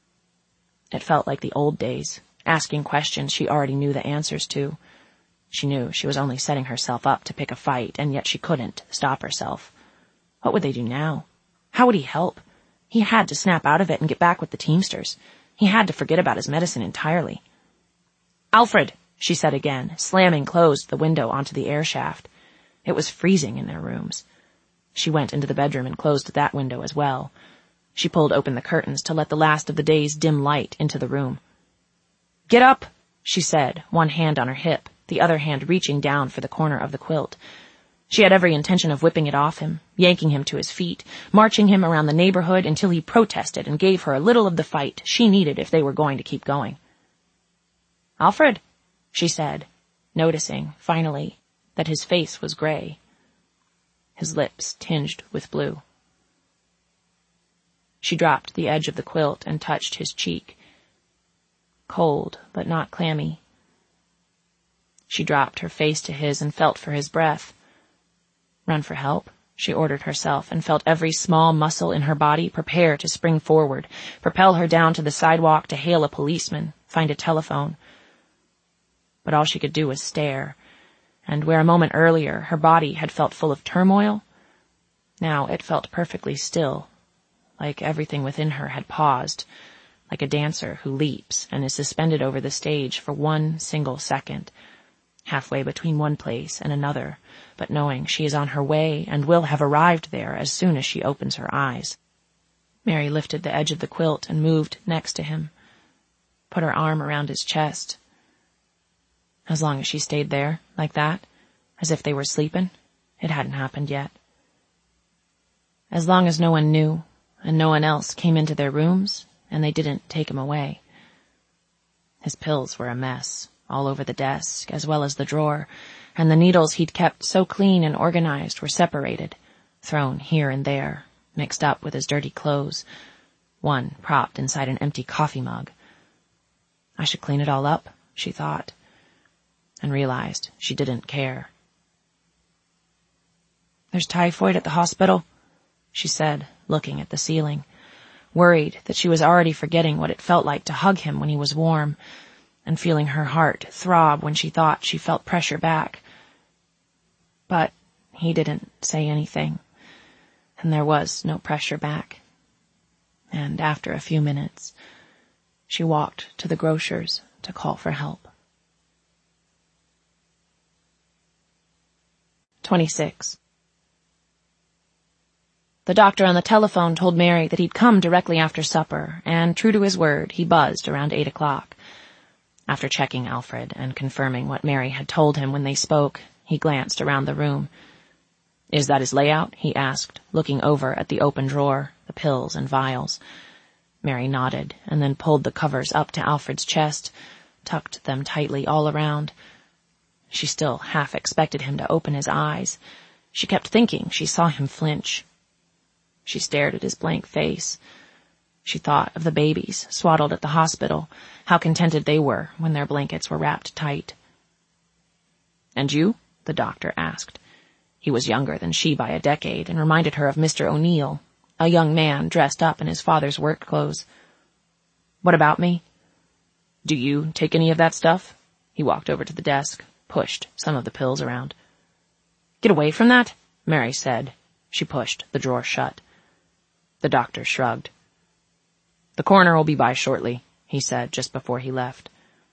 A: It felt like the old days, asking questions she already knew the answers to. She knew she was only setting herself up to pick a fight, and yet she couldn't stop herself. What would they do now? How would he help? He had to snap out of it and get back with the Teamsters. He had to forget about his medicine entirely. "Alfred," she said again, slamming closed the window onto the air shaft. It was freezing in their rooms. She went into the bedroom and closed that window as well. She pulled open the curtains to let the last of the day's dim light into the room. "Get up," she said, one hand on her hip, the other hand reaching down for the corner of the quilt. She had every intention of whipping it off him, yanking him to his feet, marching him around the neighborhood until he protested and gave her a little of the fight she needed if they were going to keep going. "Alfred," she said, noticing, finally, that his face was gray, his lips tinged with blue. She dropped the edge of the quilt and touched his cheek. Cold, but not clammy. She dropped her face to his and felt for his breath. Run for help, she ordered herself, and felt every small muscle in her body prepare to spring forward, propel her down to the sidewalk to hail a policeman, find a telephone. But all she could do was stare, and where a moment earlier her body had felt full of turmoil, now it felt perfectly still, like everything within her had paused, like a dancer who leaps and is suspended over the stage for one single second, halfway between one place and another, but knowing she is on her way and will have arrived there as soon as she opens her eyes. Mary lifted the edge of the quilt and moved next to him, put her arm around his chest. As long as she stayed there, like that, as if they were sleeping, it hadn't happened yet. As long as no one knew, and no one else came into their rooms, and they didn't take him away. His pills were a mess, all over the desk, as well as the drawer, and the needles he'd kept so clean and organized were separated, thrown here and there, mixed up with his dirty clothes, one propped inside an empty coffee mug. I should clean it all up, she thought, and realized she didn't care. There's typhoid at the hospital, she said, looking at the ceiling, worried that she was already forgetting what it felt like to hug him when he was warm, and feeling her heart throb when she thought she felt pressure back. But he didn't say anything, and there was no pressure back. And after a few minutes, she walked to the grocer's to call for help. twenty-six. The doctor on the telephone told Mary that he'd come directly after supper, and true to his word, he buzzed around eight o'clock. After checking Alfred and confirming what Mary had told him when they spoke, he glanced around the room. Is that his layout? He asked, looking over at the open drawer, the pills and vials. Mary nodded, and then pulled the covers up to Alfred's chest, tucked them tightly all around. She still half expected him to open his eyes. She kept thinking she saw him flinch. She stared at his blank face. She thought of the babies swaddled at the hospital, how contented they were when their blankets were wrapped tight. And you? The doctor asked. He was younger than she by a decade and reminded her of Mister O'Neill, a young man dressed up in his father's work clothes. What about me? Do you take any of that stuff? He walked over to the desk, pushed some of the pills around. Get away from that, Mary said. She pushed the drawer shut. The doctor shrugged. The coroner will be by shortly, he said just before he left.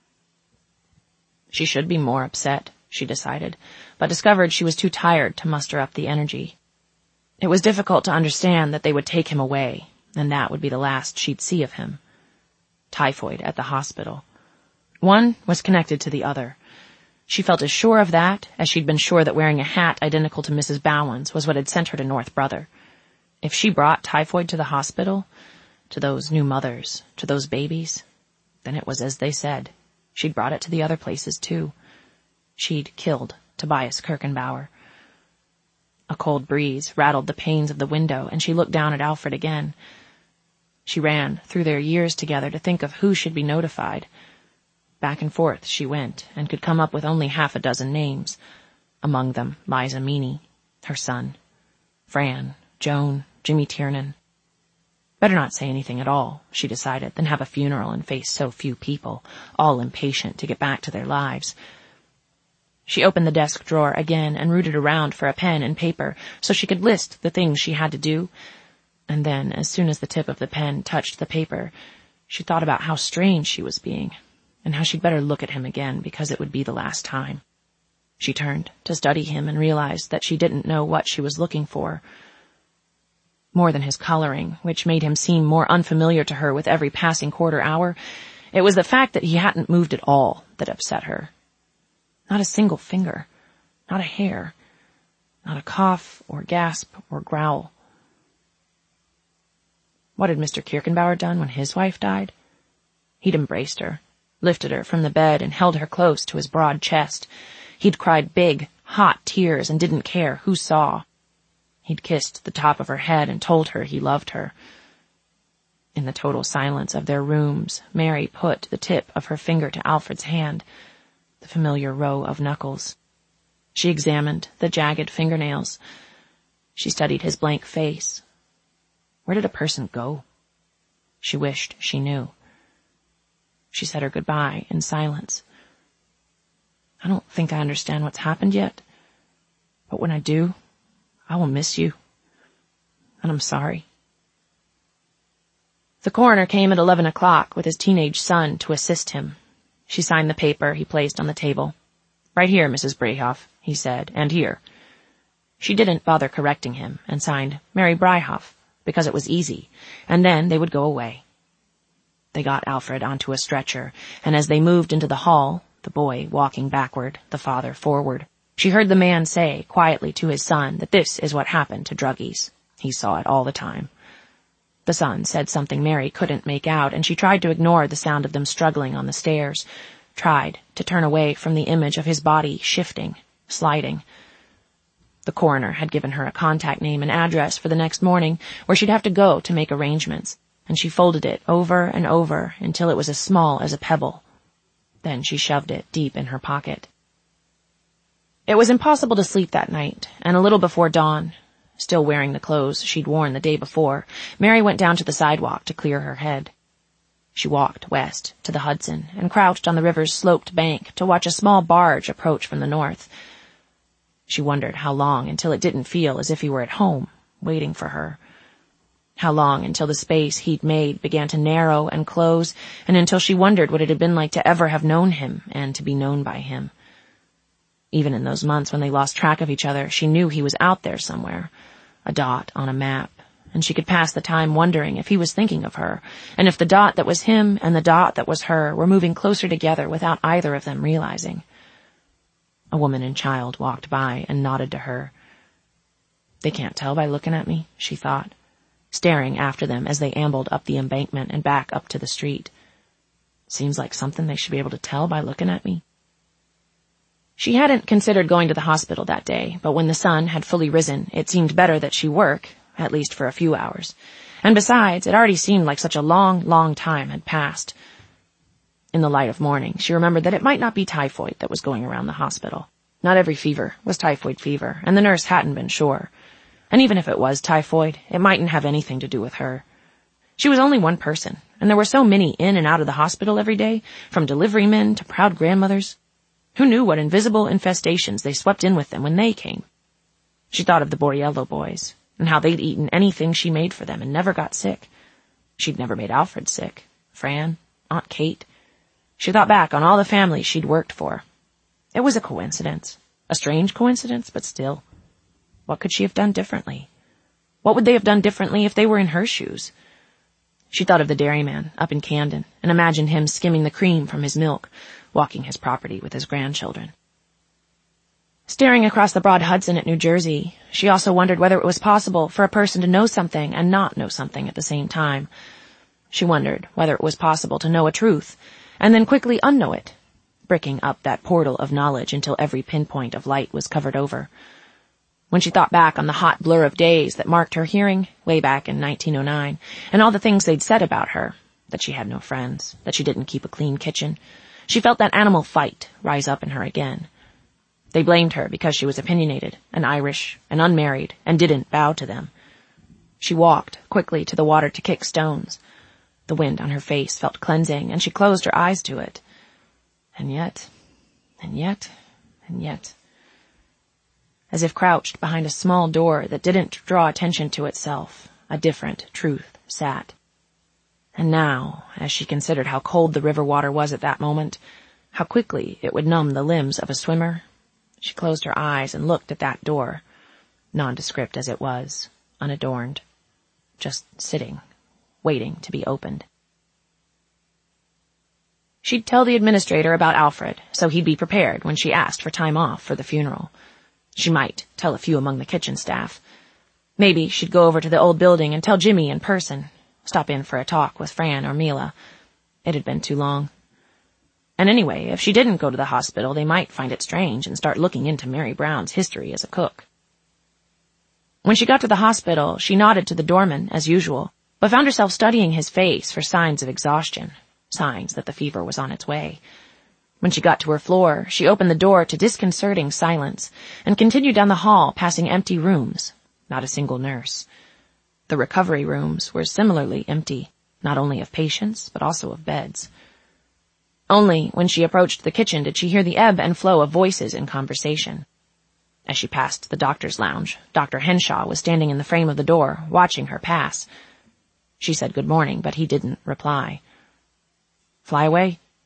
A: She should be more upset, she decided, but discovered she was too tired to muster up the energy. It was difficult to understand that they would take him away, and that would be the last she'd see of him. Typhoid at the hospital. One was connected to the other. She felt as sure of that as she'd been sure that wearing a hat identical to Missus Bowen's was what had sent her to North Brother. If she brought typhoid to the hospital, to those new mothers, to those babies, then it was as they said. She'd brought it to the other places, too. She'd killed Tobias Kirchenbauer. A cold breeze rattled the panes of the window, and she looked down at Alfred again. She ran through their years together to think of who should be notified. Back and forth she went, and could come up with only half a dozen names. Among them, Liza Meany, her son, Fran, Joan, Jimmy Tiernan. Better not say anything at all, she decided, than have a funeral and face so few people, all impatient to get back to their lives. She opened the desk drawer again and rooted around for a pen and paper so she could list the things she had to do. And then, as soon as the tip of the pen touched the paper, she thought about how strange she was being, and how she'd better look at him again because it would be the last time. She turned to study him and realized that she didn't know what she was looking for. More than his coloring, which made him seem more unfamiliar to her with every passing quarter hour, it was the fact that he hadn't moved at all that upset her. Not a single finger, not a hair, not a cough or gasp or growl. What had Mister Kirchenbauer done when his wife died? He'd embraced her, lifted her from the bed and held her close to his broad chest. He'd cried big, hot tears and didn't care who saw. He'd kissed the top of her head and told her he loved her. In the total silence of their rooms, Mary put the tip of her finger to Alfred's hand, the familiar row of knuckles. She examined the jagged fingernails. She studied his blank face. Where did a person go? She wished she knew. She said her goodbye in silence. I don't think I understand what's happened yet, but when I do, I will miss you, and I'm sorry. The coroner came at eleven o'clock with his teenage son to assist him. She signed the paper he placed on the table. "Right here, Missus Brayhoff," he said, "and here." She didn't bother correcting him and signed Mary Brayhoff because it was easy, and then they would go away. They got Alfred onto a stretcher, and as they moved into the hall, the boy walking backward, the father forward, she heard the man say quietly to his son that this is what happened to druggies. He saw it all the time. The son said something Mary couldn't make out, and she tried to ignore the sound of them struggling on the stairs, tried to turn away from the image of his body shifting, sliding. The coroner had given her a contact name and address for the next morning where she'd have to go to make arrangements, and she folded it over and over until it was as small as a pebble. Then she shoved it deep in her pocket. It was impossible to sleep that night, and a little before dawn, still wearing the clothes she'd worn the day before, Mary went down to the sidewalk to clear her head. She walked west to the Hudson and crouched on the river's sloped bank to watch a small barge approach from the north. She wondered how long until it didn't feel as if he were at home, waiting for her. How long until the space he'd made began to narrow and close, and until she wondered what it had been like to ever have known him and to be known by him. Even in those months when they lost track of each other, she knew he was out there somewhere, a dot on a map, and she could pass the time wondering if he was thinking of her, and if the dot that was him and the dot that was her were moving closer together without either of them realizing. A woman and child walked by and nodded to her. They can't tell by looking at me, she thought, staring after them as they ambled up the embankment and back up to the street. Seems like something they should be able to tell by looking at me. She hadn't considered going to the hospital that day, but when the sun had fully risen, it seemed better that she work, at least for a few hours. And besides, it already seemed like such a long, long time had passed. In the light of morning, she remembered that it might not be typhoid that was going around the hospital. Not every fever was typhoid fever, and the nurse hadn't been sure. And even if it was typhoid, it mightn't have anything to do with her. She was only one person, and there were so many in and out of the hospital every day, from delivery men to proud grandmothers. Who knew what invisible infestations they swept in with them when they came? She thought of the Borriello boys, and how they'd eaten anything she made for them and never got sick. She'd never made Alfred sick. Fran, Aunt Kate. She thought back on all the families she'd worked for. It was a coincidence. A strange coincidence, but still. What could she have done differently? What would they have done differently if they were in her shoes? She thought of the dairyman up in Camden and imagined him skimming the cream from his milk, walking his property with his grandchildren. Staring across the broad Hudson at New Jersey, she also wondered whether it was possible for a person to know something and not know something at the same time. She wondered whether it was possible to know a truth and then quickly unknow it, bricking up that portal of knowledge until every pinpoint of light was covered over. When she thought back on the hot blur of days that marked her hearing way back in nineteen oh nine, and all the things they'd said about her, that she had no friends, that she didn't keep a clean kitchen, she felt that animal fight rise up in her again. They blamed her because she was opinionated and Irish and unmarried and didn't bow to them. She walked quickly to the water to kick stones. The wind on her face felt cleansing, and she closed her eyes to it. And yet, and yet, and yet. As if crouched behind a small door that didn't draw attention to itself, a different truth sat. And now, as she considered how cold the river water was at that moment, how quickly it would numb the limbs of a swimmer, she closed her eyes and looked at that door, nondescript as it was, unadorned, just sitting, waiting to be opened. She'd tell the administrator about Alfred, so he'd be prepared when she asked for time off for the funeral. She might tell a few among the kitchen staff. Maybe she'd go over to the old building and tell Jimmy in person, stop in for a talk with Fran or Mila. It had been too long. And anyway, if she didn't go to the hospital, they might find it strange and start looking into Mary Brown's history as a cook. When she got to the hospital, she nodded to the doorman, as usual, but found herself studying his face for signs of exhaustion, signs that the fever was on its way. When she got to her floor, she opened the door to disconcerting silence and continued down the hall, passing empty rooms, not a single nurse. The recovery rooms were similarly empty, not only of patients, but also of beds. Only when she approached the kitchen did she hear the ebb and flow of voices in conversation. As she passed the doctor's lounge, Doctor Henshaw was standing in the frame of the door, watching her pass. She said good morning, but he didn't reply. "Fly away?"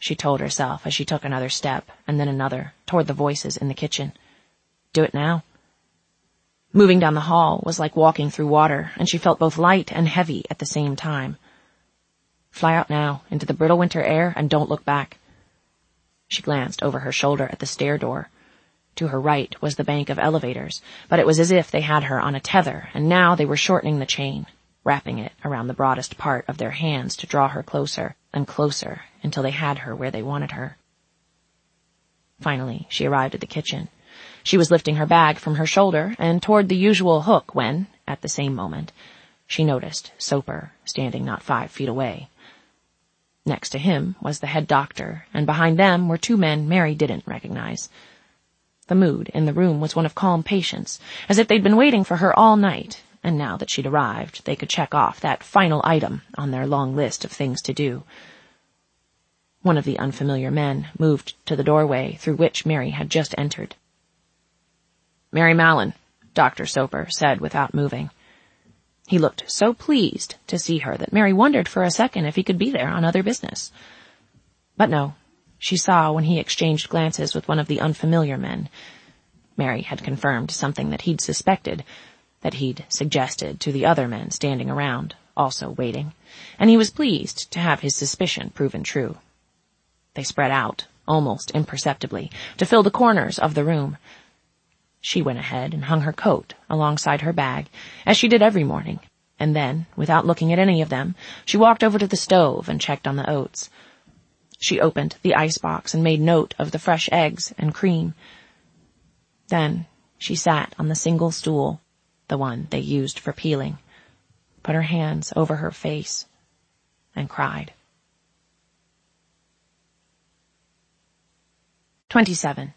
A: she told herself as she took another step, and then another, toward the voices in the kitchen. Do it now. Moving down the hall was like walking through water, and she felt both light and heavy at the same time. Fly out now, into the brittle winter air, and don't look back. She glanced over her shoulder at the stair door. To her right was the bank of elevators, but it was as if they had her on a tether, and now they were shortening the chain, wrapping it around the broadest part of their hands to draw her closer and closer until they had her where they wanted her. Finally, she arrived at the kitchen. She was lifting her bag from her shoulder and toward the usual hook when, at the same moment, she noticed Soper standing not five feet away. Next to him was the head doctor, and behind them were two men Mary didn't recognize. The mood in the room was one of calm patience, as if they'd been waiting for her all night, and now that she'd arrived, they could check off that final item on their long list of things to do. One of the unfamiliar men moved to the doorway through which Mary had just entered. Mary Mallon, Doctor Soper said without moving. He looked so pleased to see her that Mary wondered for a second if he could be there on other business. But no, she saw when he exchanged glances with one of the unfamiliar men. Mary had confirmed something that he'd suspected, that he'd suggested to the other men standing around, also waiting, and he was pleased to have his suspicion proven true. They spread out, almost imperceptibly, to fill the corners of the room. She went ahead and hung her coat alongside her bag, as she did every morning, and then, without looking at any of them, she walked over to the stove and checked on the oats. She opened the icebox and made note of the fresh eggs and cream. Then she sat on the single stool, the one they used for peeling, put her hands over her face, and cried. Twenty-seven.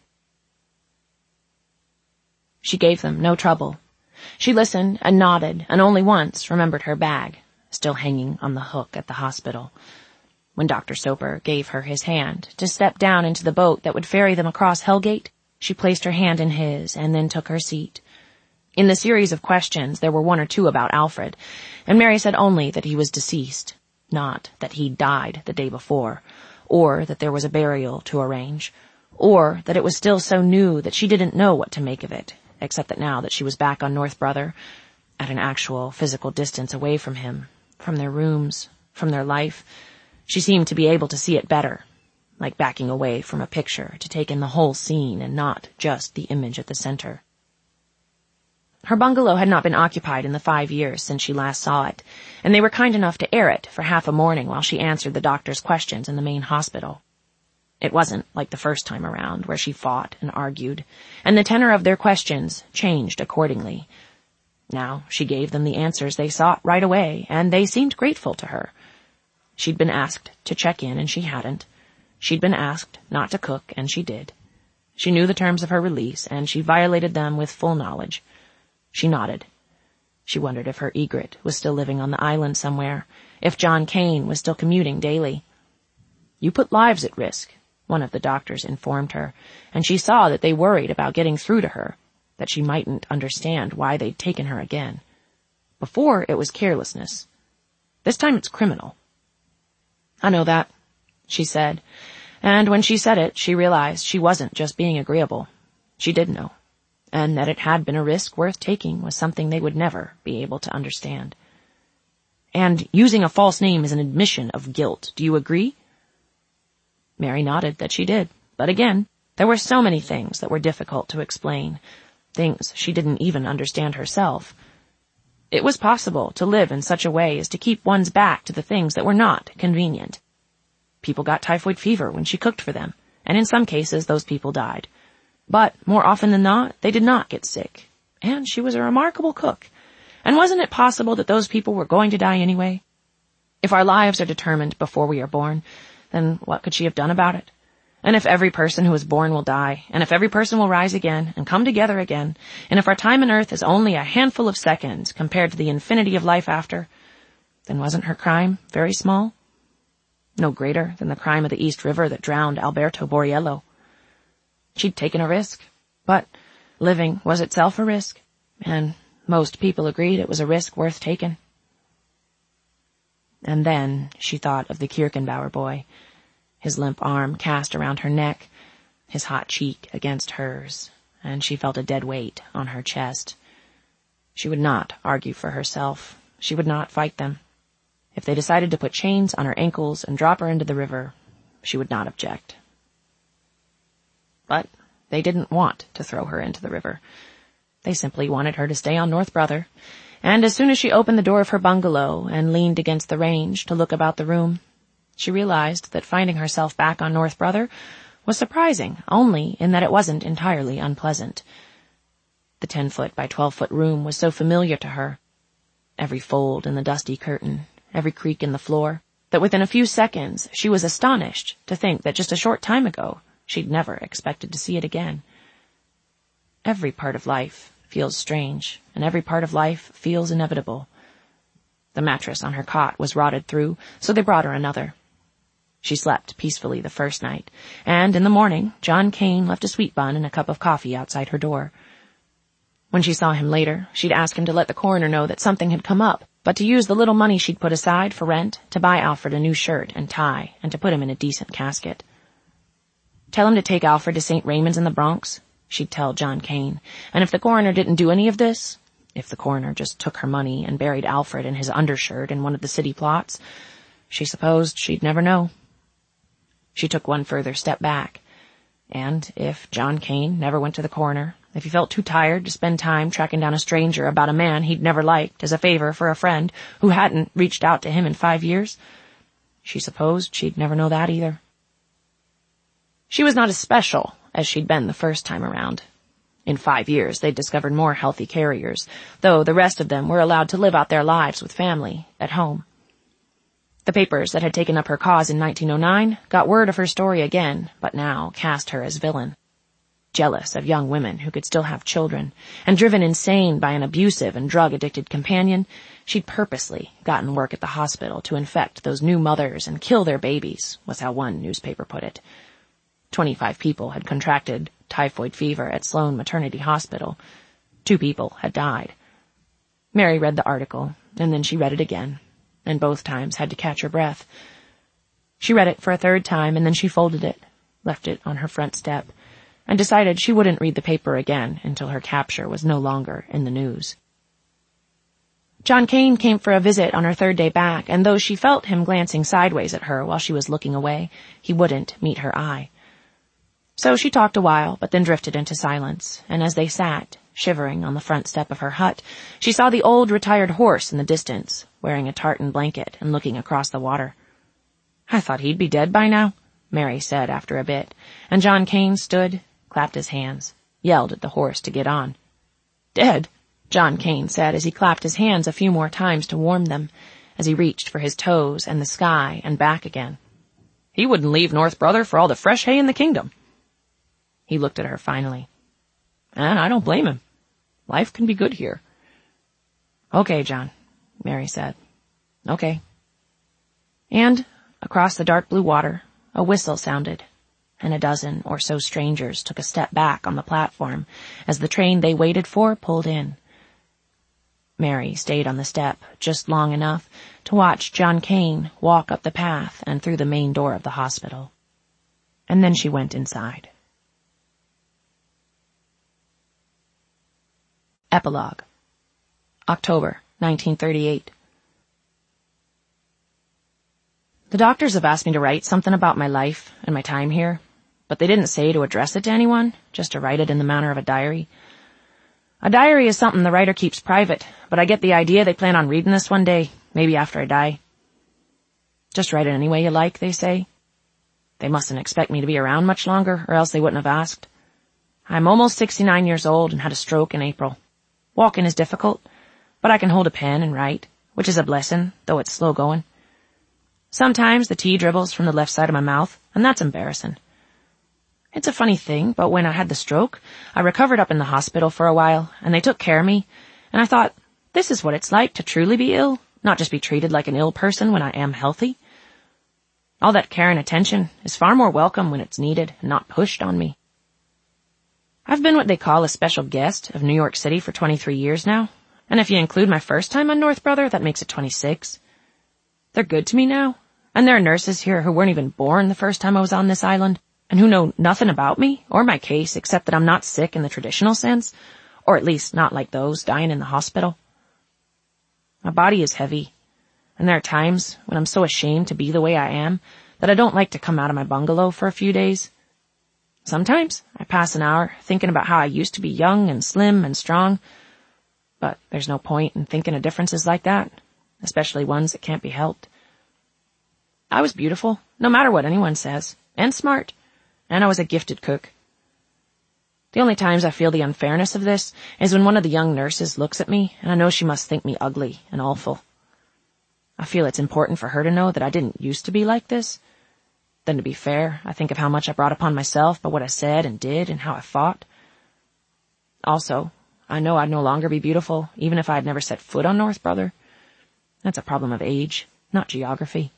A: She gave them no trouble. She listened and nodded, and only once remembered her bag, still hanging on the hook at the hospital. When Doctor Soper gave her his hand to step down into the boat that would ferry them across Hellgate, she placed her hand in his and then took her seat. In the series of questions, there were one or two about Alfred, and Mary said only that he was deceased, not that he'd died the day before, or that there was a burial to arrange, or that it was still so new that she didn't know what to make of it, except that now that she was back on North Brother, at an actual physical distance away from him, from their rooms, from their life, she seemed to be able to see it better, like backing away from a picture to take in the whole scene and not just the image at the center. Her bungalow had not been occupied in the five years since she last saw it, and they were kind enough to air it for half a morning while she answered the doctor's questions in the main hospital. It wasn't like the first time around, where she fought and argued, and the tenor of their questions changed accordingly. Now she gave them the answers they sought right away, and they seemed grateful to her. She'd been asked to check in, and she hadn't. She'd been asked not to cook, and she did. She knew the terms of her release, and she violated them with full knowledge. She nodded. She wondered if her egret was still living on the island somewhere, if John Kane was still commuting daily. You put lives at risk, one of the doctors informed her, and she saw that they worried about getting through to her, that she mightn't understand why they'd taken her again. Before, it was carelessness. This time it's criminal. I know that, she said, and when she said it, she realized she wasn't just being agreeable. She did know, and that it had been a risk worth taking was something they would never be able to understand. And using a false name is an admission of guilt. Do you agree? Mary nodded that she did, but again, there were so many things that were difficult to explain, things she didn't even understand herself. It was possible to live in such a way as to keep one's back to the things that were not convenient. People got typhoid fever when she cooked for them, and in some cases those people died. But, more often than not, they did not get sick. And she was a remarkable cook. And wasn't it possible that those people were going to die anyway? If our lives are determined before we are born, then what could she have done about it? And if every person who is born will die, and if every person will rise again and come together again, and if our time on earth is only a handful of seconds compared to the infinity of life after, then wasn't her crime very small? No greater than the crime of the East River that drowned Alberto Borriello. She'd taken a risk, but living was itself a risk, and most people agreed it was a risk worth taking. And then she thought of the Kirchenbauer boy. his limp arm cast around her neck, his hot cheek against hers, and she felt a dead weight on her chest. She would not argue for herself. She would not fight them. If they decided to put chains on her ankles and drop her into the river, she would not object. But they didn't want to throw her into the river. They simply wanted her to stay on North Brother, and as soon as she opened the door of her bungalow and leaned against the range to look about the room, she realized that finding herself back on North Brother was surprising only in that it wasn't entirely unpleasant. The ten-foot by twelve-foot room was so familiar to her, every fold in the dusty curtain, every creak in the floor, that within a few seconds she was astonished to think that just a short time ago she'd never expected to see it again. Every part of life feels strange, and every part of life feels inevitable. The mattress on her cot was rotted through, so they brought her another. She slept peacefully the first night, and in the morning John Kane left a sweet bun and a cup of coffee outside her door. When she saw him later, she'd ask him to let the coroner know that something had come up, but to use the little money she'd put aside for rent to buy Alfred a new shirt and tie and to put him in a decent casket. Tell him to take Alfred to Saint Raymond's in the Bronx, she'd tell John Kane, and if the coroner didn't do any of this, if the coroner just took her money and buried Alfred in his undershirt in one of the city plots, she supposed she'd never know. She took one further step back, and if John Kane never went to the coroner, if he felt too tired to spend time tracking down a stranger about a man he'd never liked as a favor for a friend who hadn't reached out to him in five years, she supposed she'd never know that either. She was not as special as she'd been the first time around. In five years, they'd discovered more healthy carriers, though the rest of them were allowed to live out their lives with family at home. The papers that had taken up her cause in nineteen oh nine got word of her story again, but now cast her as villain. Jealous of young women who could still have children, and driven insane by an abusive and drug-addicted companion, she'd purposely gotten work at the hospital to infect those new mothers and kill their babies, was how one newspaper put it. Twenty-five people had contracted typhoid fever at Sloan Maternity Hospital. Two people had died. Mary read the article, and then she read it again, and both times had to catch her breath. She read it for a third time, and then she folded it, left it on her front step, and decided she wouldn't read the paper again until her capture was no longer in the news. John Kane came for a visit on her third day back, and though she felt him glancing sideways at her while she was looking away, he wouldn't meet her eye. So she talked a while, but then drifted into silence, and as they sat, shivering on the front step of her hut, she saw the old retired horse in the distance, wearing a tartan blanket and looking across the water. "I thought he'd be dead by now," Mary said after a bit, and John Kane stood, clapped his hands, yelled at the horse to get on. "Dead?" John Kane said as he clapped his hands a few more times to warm them, as he reached for his toes and the sky and back again. "He wouldn't leave North Brother for all the fresh hay in the kingdom." He looked at her finally. "And I don't blame him. Life can be good here." "Okay, John," Mary said. "Okay." And, across the dark blue water, a whistle sounded, and a dozen or so strangers took a step back on the platform as the train they waited for pulled in. Mary stayed on the step just long enough to watch John Kane walk up the path and through the main door of the hospital. And then she went inside. Epilogue. October, nineteen thirty-eight. The doctors have asked me to write something about my life and my time here, but they didn't say to address it to anyone, just to write it in the manner of a diary. A diary is something the writer keeps private, but I get the idea they plan on reading this one day, maybe after I die. Just write it any way you like, they say. They mustn't expect me to be around much longer, or else they wouldn't have asked. I'm almost sixty-nine years old and had a stroke in April. Walking is difficult, but I can hold a pen and write, which is a blessing, though it's slow going. Sometimes the tea dribbles from the left side of my mouth, and that's embarrassing. It's a funny thing, but when I had the stroke, I recovered up in the hospital for a while, and they took care of me, and I thought, this is what it's like to truly be ill, not just be treated like an ill person when I am healthy. All that care and attention is far more welcome when it's needed and not pushed on me. I've been what they call a special guest of New York City for twenty-three years now, and if you include my first time on North Brother, that makes it twenty-six. They're good to me now, And there are nurses here who weren't even born the first time I was on this island, and who know nothing about me or my case except that I'm not sick in the traditional sense, or at least not like those dying in the hospital. My body is heavy, and there are times when I'm so ashamed to be the way I am that I don't like to come out of my bungalow for a few days. Sometimes I pass an hour thinking about how I used to be young and slim and strong, but there's no point in thinking of differences like that, especially ones that can't be helped. I was beautiful, no matter what anyone says, and smart, and I was a gifted cook. The only times I feel the unfairness of this is when one of the young nurses looks at me and I know she must think me ugly and awful. I feel it's important for her to know that I didn't used to be like this. Then to be fair, I think of how much I brought upon myself by what I said and did and how I fought. Also, I know I'd no longer be beautiful even if I had never set foot on North Brother. That's a problem of age, not geography.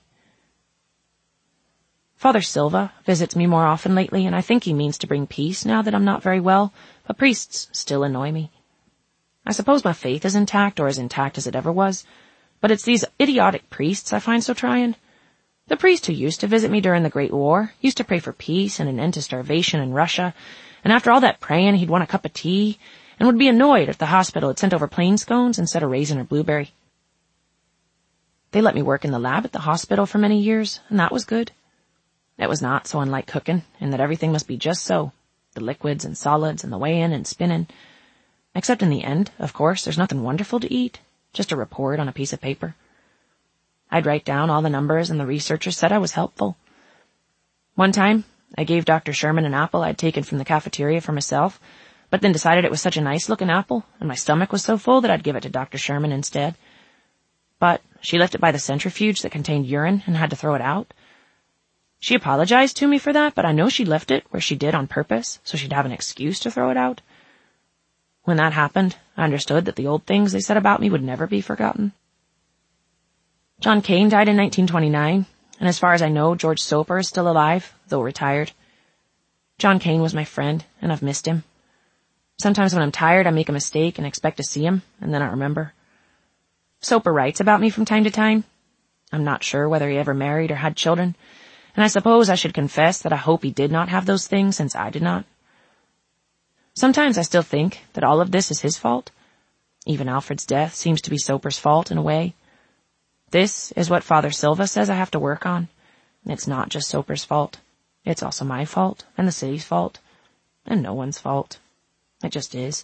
A: Father Silva visits me more often lately, and I think he means to bring peace now that I'm not very well, but priests still annoy me. I suppose my faith is intact, or as intact as it ever was, but it's these idiotic priests I find so trying. The priest who used to visit me during the Great War used to pray for peace and an end to starvation in Russia, and after all that praying he'd want a cup of tea, and would be annoyed if the hospital had sent over plain scones instead of raisin or blueberry. They let me work in the lab at the hospital for many years, and that was good. It was not so unlike cooking, in that everything must be just so, the liquids and solids and the weighing and spinning. Except in the end, of course, there's nothing wonderful to eat, just a report on a piece of paper. I'd write down all the numbers, and the researchers said I was helpful. One time, I gave Doctor Sherman an apple I'd taken from the cafeteria for myself, but then decided it was such a nice-looking apple, and my stomach was so full that I'd give it to Doctor Sherman instead. But she left it by the centrifuge that contained urine and had to throw it out. She apologized to me for that, but I know she left it where she did on purpose, so she'd have an excuse to throw it out. When that happened, I understood that the old things they said about me would never be forgotten. John Kane died in nineteen twenty-nine, and as far as I know, George Soper is still alive, though retired. John Kane was my friend, and I've missed him. Sometimes when I'm tired, I make a mistake and expect to see him, and then I remember. Soper writes about me from time to time. I'm not sure whether he ever married or had children, and I suppose I should confess that I hope he did not have those things since I did not. Sometimes I still think that all of this is his fault. Even Alfred's death seems to be Soper's fault in a way. This is what Father Silva says I have to work on. It's not just Soper's fault. It's also my fault, and the city's fault, and no one's fault. It just is.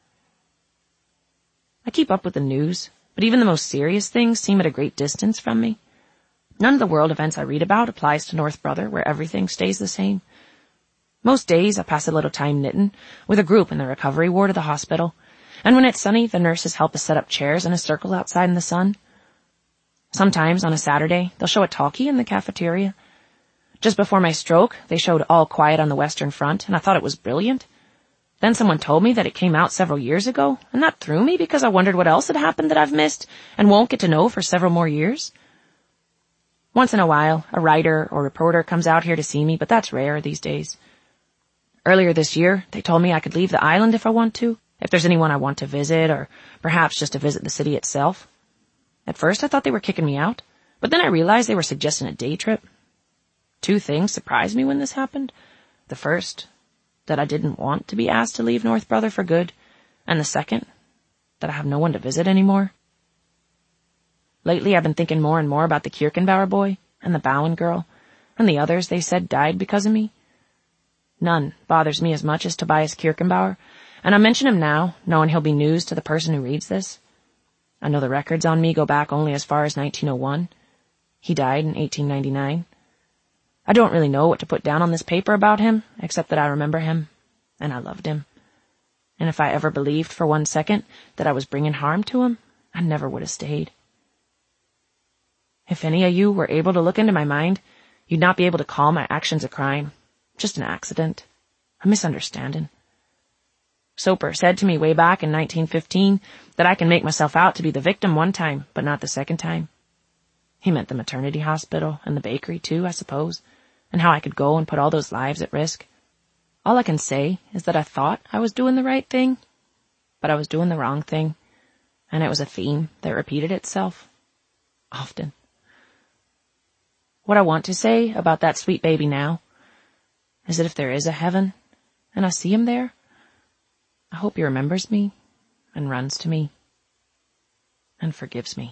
A: I keep up with the news, but even the most serious things seem at a great distance from me. None of the world events I read about applies to North Brother, where everything stays the same. Most days I pass a little time knitting with a group in the recovery ward of the hospital, and when it's sunny, the nurses help us set up chairs in a circle outside in the sun. Sometimes on a Saturday, they'll show a talkie in the cafeteria. Just before my stroke, they showed All Quiet on the Western Front, and I thought it was brilliant. Then someone told me that it came out several years ago, and that threw me because I wondered what else had happened that I've missed and won't get to know for several more years. Once in a while, a writer or reporter comes out here to see me, but that's rare these days. Earlier this year, they told me I could leave the island if I want to, if there's anyone I want to visit, or perhaps just to visit the city itself. At first, I thought they were kicking me out, but then I realized they were suggesting a day trip. Two things surprised me when this happened. The first, that I didn't want to be asked to leave North Brother for good, and the second, that I have no one to visit anymore. Lately, I've been thinking more and more about the Kirchenbauer boy, and the Bowen girl, and the others they said died because of me. None bothers me as much as Tobias Kirchenbauer, and I mention him now, knowing he'll be news to the person who reads this. I know the records on me go back only as far as nineteen oh one. He died in eighteen ninety-nine. I don't really know what to put down on this paper about him, except that I remember him, and I loved him. And if I ever believed for one second that I was bringing harm to him, I never would have stayed. If any of you were able to look into my mind, you'd not be able to call my actions a crime. Just an accident. A misunderstanding. Soper said to me way back in nineteen fifteen that I can make myself out to be the victim one time, but not the second time. He meant the maternity hospital and the bakery too, I suppose, and how I could go and put all those lives at risk. All I can say is that I thought I was doing the right thing, but I was doing the wrong thing, and it was a theme that repeated itself. Often. What I want to say about that sweet baby now is that if there is a heaven, and I see him there, I hope he remembers me and runs to me and forgives me.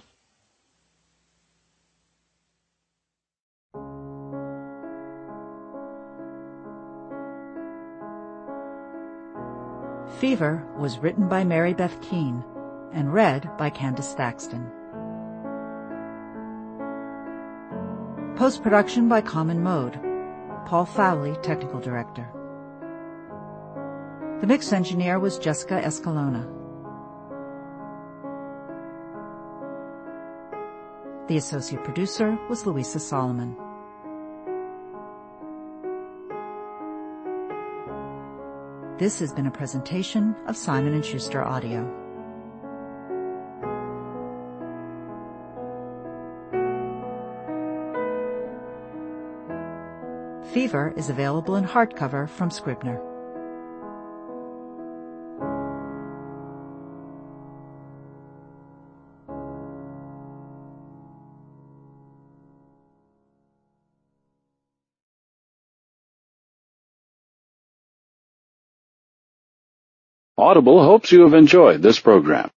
B: Fever was written by Mary Beth Keane and read by Candace Thaxton. Post-production by Common Mode. Paul Fowley, Technical Director. The mix engineer was Jessica Escalona. The associate producer was Louisa Solomon. This has been a presentation of Simon and Schuster Audio. Fever is available in hardcover from Scribner.
C: Audible hopes you have enjoyed this program.